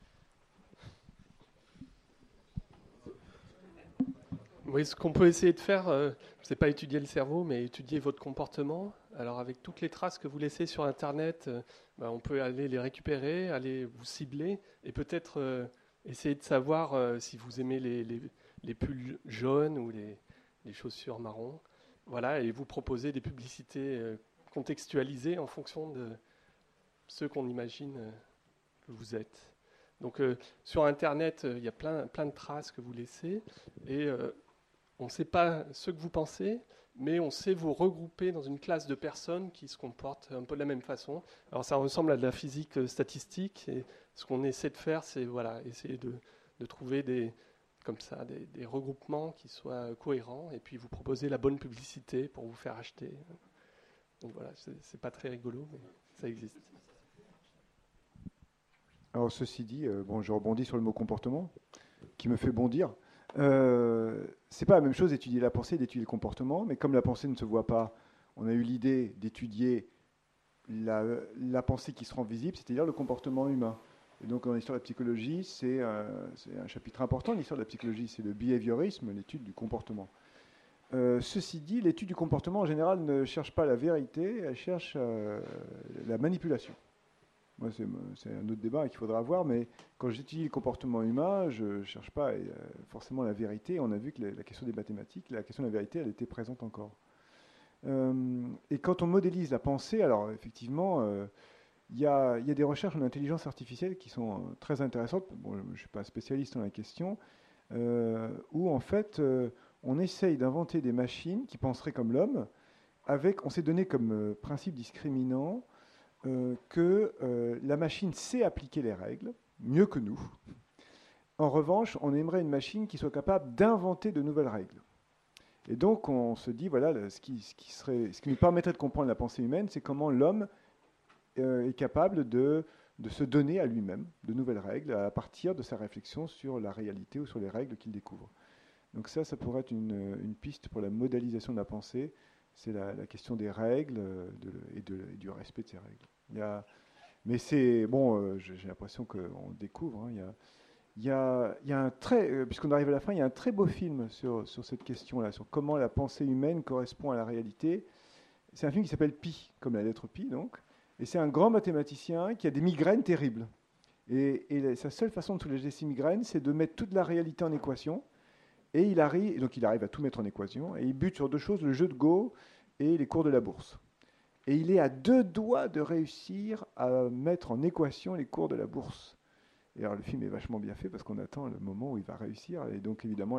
Oui, ce qu'on peut essayer de faire, c'est pas étudier le cerveau, mais étudier votre comportement. Alors, avec toutes les traces que vous laissez sur Internet, on peut aller les récupérer, aller vous cibler, et peut-être essayer de savoir si vous aimez les pulls jaunes ou les chaussures marron. Voilà, et vous proposer des publicités contextualisées en fonction de ce qu'on imagine que vous êtes. Donc, sur Internet, il y a plein de traces que vous laissez, et on ne sait pas ce que vous pensez, mais on sait vous regrouper dans une classe de personnes qui se comportent un peu de la même façon. Alors ça ressemble à de la physique statistique, et ce qu'on essaie de faire, c'est essayer de trouver des regroupements qui soient cohérents, et puis vous proposer la bonne publicité pour vous faire acheter. Donc voilà, c'est pas très rigolo, mais ça existe. Alors ceci dit, je rebondis sur le mot comportement, qui me fait bondir. C'est pas la même chose d'étudier la pensée et d'étudier le comportement, mais comme la pensée ne se voit pas, on a eu l'idée d'étudier la pensée qui se rend visible, c'est-à-dire le comportement humain. Et donc en histoire de la psychologie, c'est un chapitre important de l'histoire de la psychologie, c'est le behaviorisme, l'étude du comportement. Ceci dit, l'étude du comportement en général ne cherche pas la vérité, elle cherche la manipulation. Moi, c'est un autre débat qu'il faudra avoir, mais quand j'étudie le comportement humain, je ne cherche pas forcément la vérité. On a vu que la question des mathématiques, la question de la vérité, elle était présente encore. Et quand on modélise la pensée, alors effectivement, il y a des recherches en intelligence artificielle qui sont très intéressantes. Bon, je ne suis pas spécialiste dans la question, où en fait, on essaye d'inventer des machines qui penseraient comme l'homme, on s'est donné comme principe discriminant que la machine sait appliquer les règles mieux que nous. En revanche, on aimerait une machine qui soit capable d'inventer de nouvelles règles. Et donc, on se dit, voilà, ce qui nous permettrait de comprendre la pensée humaine, c'est comment l'homme est capable de se donner à lui-même de nouvelles règles à partir de sa réflexion sur la réalité ou sur les règles qu'il découvre. Donc ça pourrait être une piste pour la modélisation de la pensée. C'est la question des règles et du respect de ces règles. Mais c'est bon, j'ai l'impression qu'on découvre. Il y a un puisqu'on arrive à la fin, il y a un très beau film sur cette question-là, sur comment la pensée humaine correspond à la réalité. C'est un film qui s'appelle Pi, comme la lettre Pi, donc. Et c'est un grand mathématicien qui a des migraines terribles. Et sa seule façon de soulager ces migraines, c'est de mettre toute la réalité en équation. Et il arrive à tout mettre en équation, et il bute sur deux choses, le jeu de Go et les cours de la bourse. Et il est à 2 doigts de réussir à mettre en équation les cours de la bourse. Et alors le film est vachement bien fait parce qu'on attend le moment où il va réussir. Et donc évidemment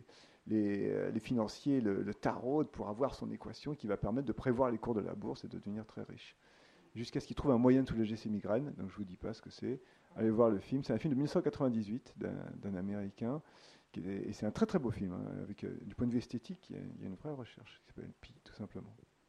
les financiers le taraudent pour avoir son équation qui va permettre de prévoir les cours de la bourse et de devenir très riche. Jusqu'à ce qu'il trouve un moyen de soulager ses migraines. Donc je ne vous dis pas ce que c'est. Allez voir le film. C'est un film de 1998 d'un Américain. Et c'est un très très beau film, hein, avec du point de vue esthétique, il y a une vraie recherche qui s'appelle Pi, tout simplement.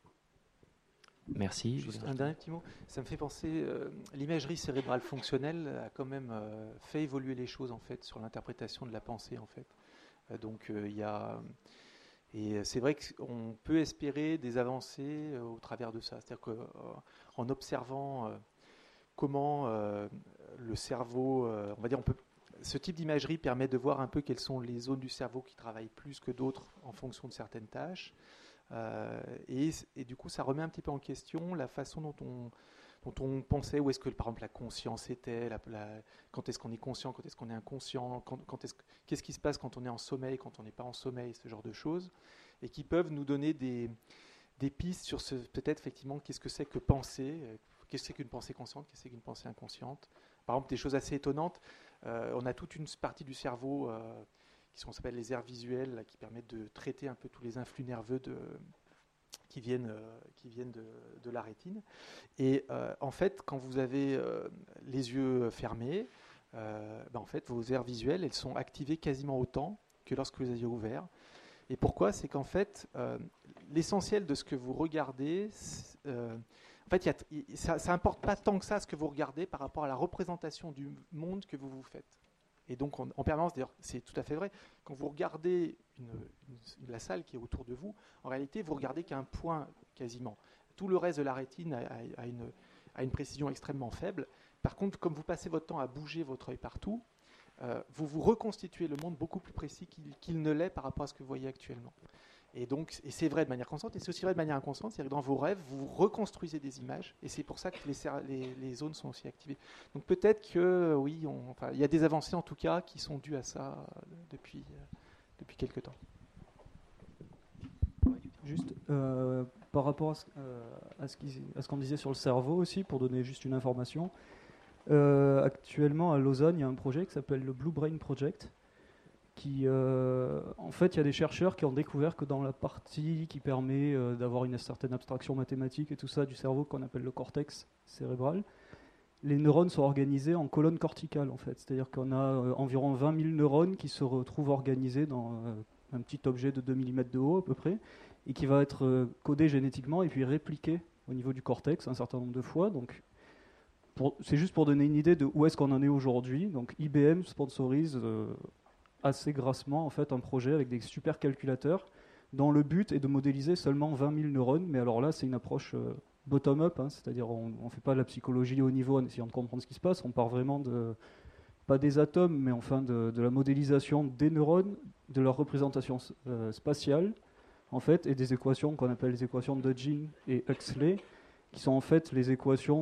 Merci. Juste un dernier petit mot. Ça me fait penser, l'imagerie cérébrale fonctionnelle a quand même fait évoluer les choses en fait sur l'interprétation de la pensée en fait. Donc il y a et c'est vrai qu'on peut espérer des avancées au travers de ça. C'est-à-dire qu'en observant comment le cerveau, on va dire, ce type d'imagerie permet de voir un peu quelles sont les zones du cerveau qui travaillent plus que d'autres en fonction de certaines tâches. Et du coup, ça remet un petit peu en question la façon dont dont on pensait où est-ce que, par exemple, la conscience était, quand est-ce qu'on est conscient, quand est-ce qu'on est inconscient, qu'est-ce qui se passe quand on est en sommeil, quand on n'est pas en sommeil, ce genre de choses, et qui peuvent nous donner des pistes sur peut-être effectivement qu'est-ce que c'est que penser, qu'est-ce que c'est qu'une pensée consciente, qu'est-ce que c'est qu'une pensée inconsciente. Par exemple, des choses assez étonnantes, on a toute une partie du cerveau qui s'appelle les aires visuelles, là, qui permettent de traiter un peu tous les influx nerveux qui viennent de la rétine. Et en fait, quand vous avez les yeux fermés, en fait, vos aires visuelles, elles sont activées quasiment autant que lorsque vous les avez ouverts. Et pourquoi ? C'est qu'en fait, l'essentiel de ce que vous regardez, en fait, ça n'importe pas tant que ça ce que vous regardez par rapport à la représentation du monde que vous vous faites. Et donc, en permanence, d'ailleurs, c'est tout à fait vrai, quand vous regardez la salle qui est autour de vous, en réalité, vous regardez qu'un point quasiment. Tout le reste de la rétine a une précision extrêmement faible. Par contre, comme vous passez votre temps à bouger votre œil partout, vous vous reconstituez le monde beaucoup plus précis qu'il ne l'est par rapport à ce que vous voyez actuellement. Et donc, c'est vrai de manière consciente, et c'est aussi vrai de manière inconsciente, c'est-à-dire que dans vos rêves, vous reconstruisez des images, et c'est pour ça que les zones sont aussi activées. Donc peut-être que, oui, il y a des avancées en tout cas qui sont dues à ça depuis quelque temps. Juste par rapport à ce qu'on disait sur le cerveau aussi, pour donner juste une information, actuellement à Lausanne, il y a un projet qui s'appelle le Blue Brain Project, en fait, il y a des chercheurs qui ont découvert que dans la partie qui permet d'avoir une certaine abstraction mathématique et tout ça du cerveau qu'on appelle le cortex cérébral, les neurones sont organisés en colonnes corticales, en fait. C'est-à-dire qu'on a environ 20 000 neurones qui se retrouvent organisés dans un petit objet de 2 mm de haut, à peu près, et qui va être codé génétiquement et puis répliqué au niveau du cortex un certain nombre de fois. Donc, c'est juste pour donner une idée de où est-ce qu'on en est aujourd'hui. Donc, IBM sponsorise assez grassement en fait un projet avec des super calculateurs dont le but est de modéliser seulement 20 000 neurones, mais alors là c'est une approche bottom-up, c'est-à-dire on ne fait pas de la psychologie au niveau en essayant de comprendre ce qui se passe, on part vraiment pas des atomes, mais enfin de la modélisation des neurones, de leur représentation spatiale en fait, et des équations qu'on appelle les équations d'Hodgkin et Huxley, qui sont en fait les équations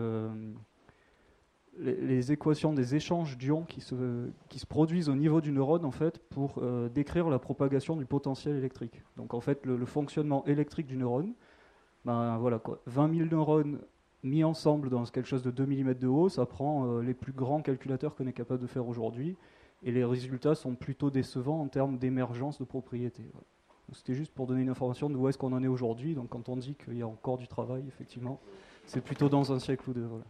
les équations des échanges d'ions qui se produisent au niveau du neurone en fait, pour décrire la propagation du potentiel électrique. Donc en fait le fonctionnement électrique du neurone, voilà quoi, 20 000 neurones mis ensemble dans quelque chose de 2 mm de haut, ça prend les plus grands calculateurs qu'on est capable de faire aujourd'hui, et les résultats sont plutôt décevants en termes d'émergence de propriétés. Voilà. C'était juste pour donner une information de où est-ce qu'on en est aujourd'hui. Donc quand on dit qu'il y a encore du travail, effectivement, c'est plutôt dans un siècle ou deux. Voilà.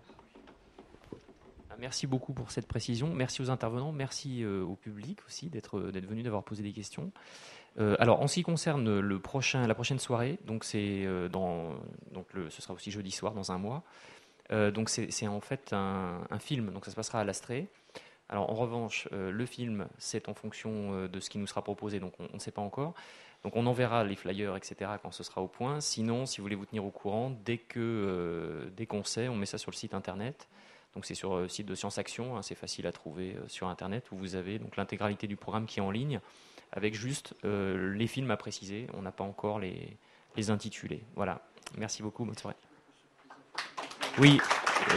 Merci beaucoup pour cette précision. Merci aux intervenants. Merci au public aussi d'être venu, d'avoir posé des questions. Alors, en ce qui concerne la prochaine soirée, donc ce sera aussi jeudi soir dans un mois. Donc c'est en fait un film. Donc ça se passera à l'Astrée. Alors en revanche, le film, c'est en fonction de ce qui nous sera proposé. Donc on ne sait pas encore. Donc on enverra les flyers, etc. quand ce sera au point. Sinon, si vous voulez vous tenir au courant, dès qu'on sait, on met ça sur le site internet. Donc c'est sur le site de Science Action, c'est facile à trouver sur internet, où vous avez donc l'intégralité du programme qui est en ligne, avec juste les films à préciser. On n'a pas encore les intitulés. Voilà. Merci beaucoup. Bonne soirée. Oui.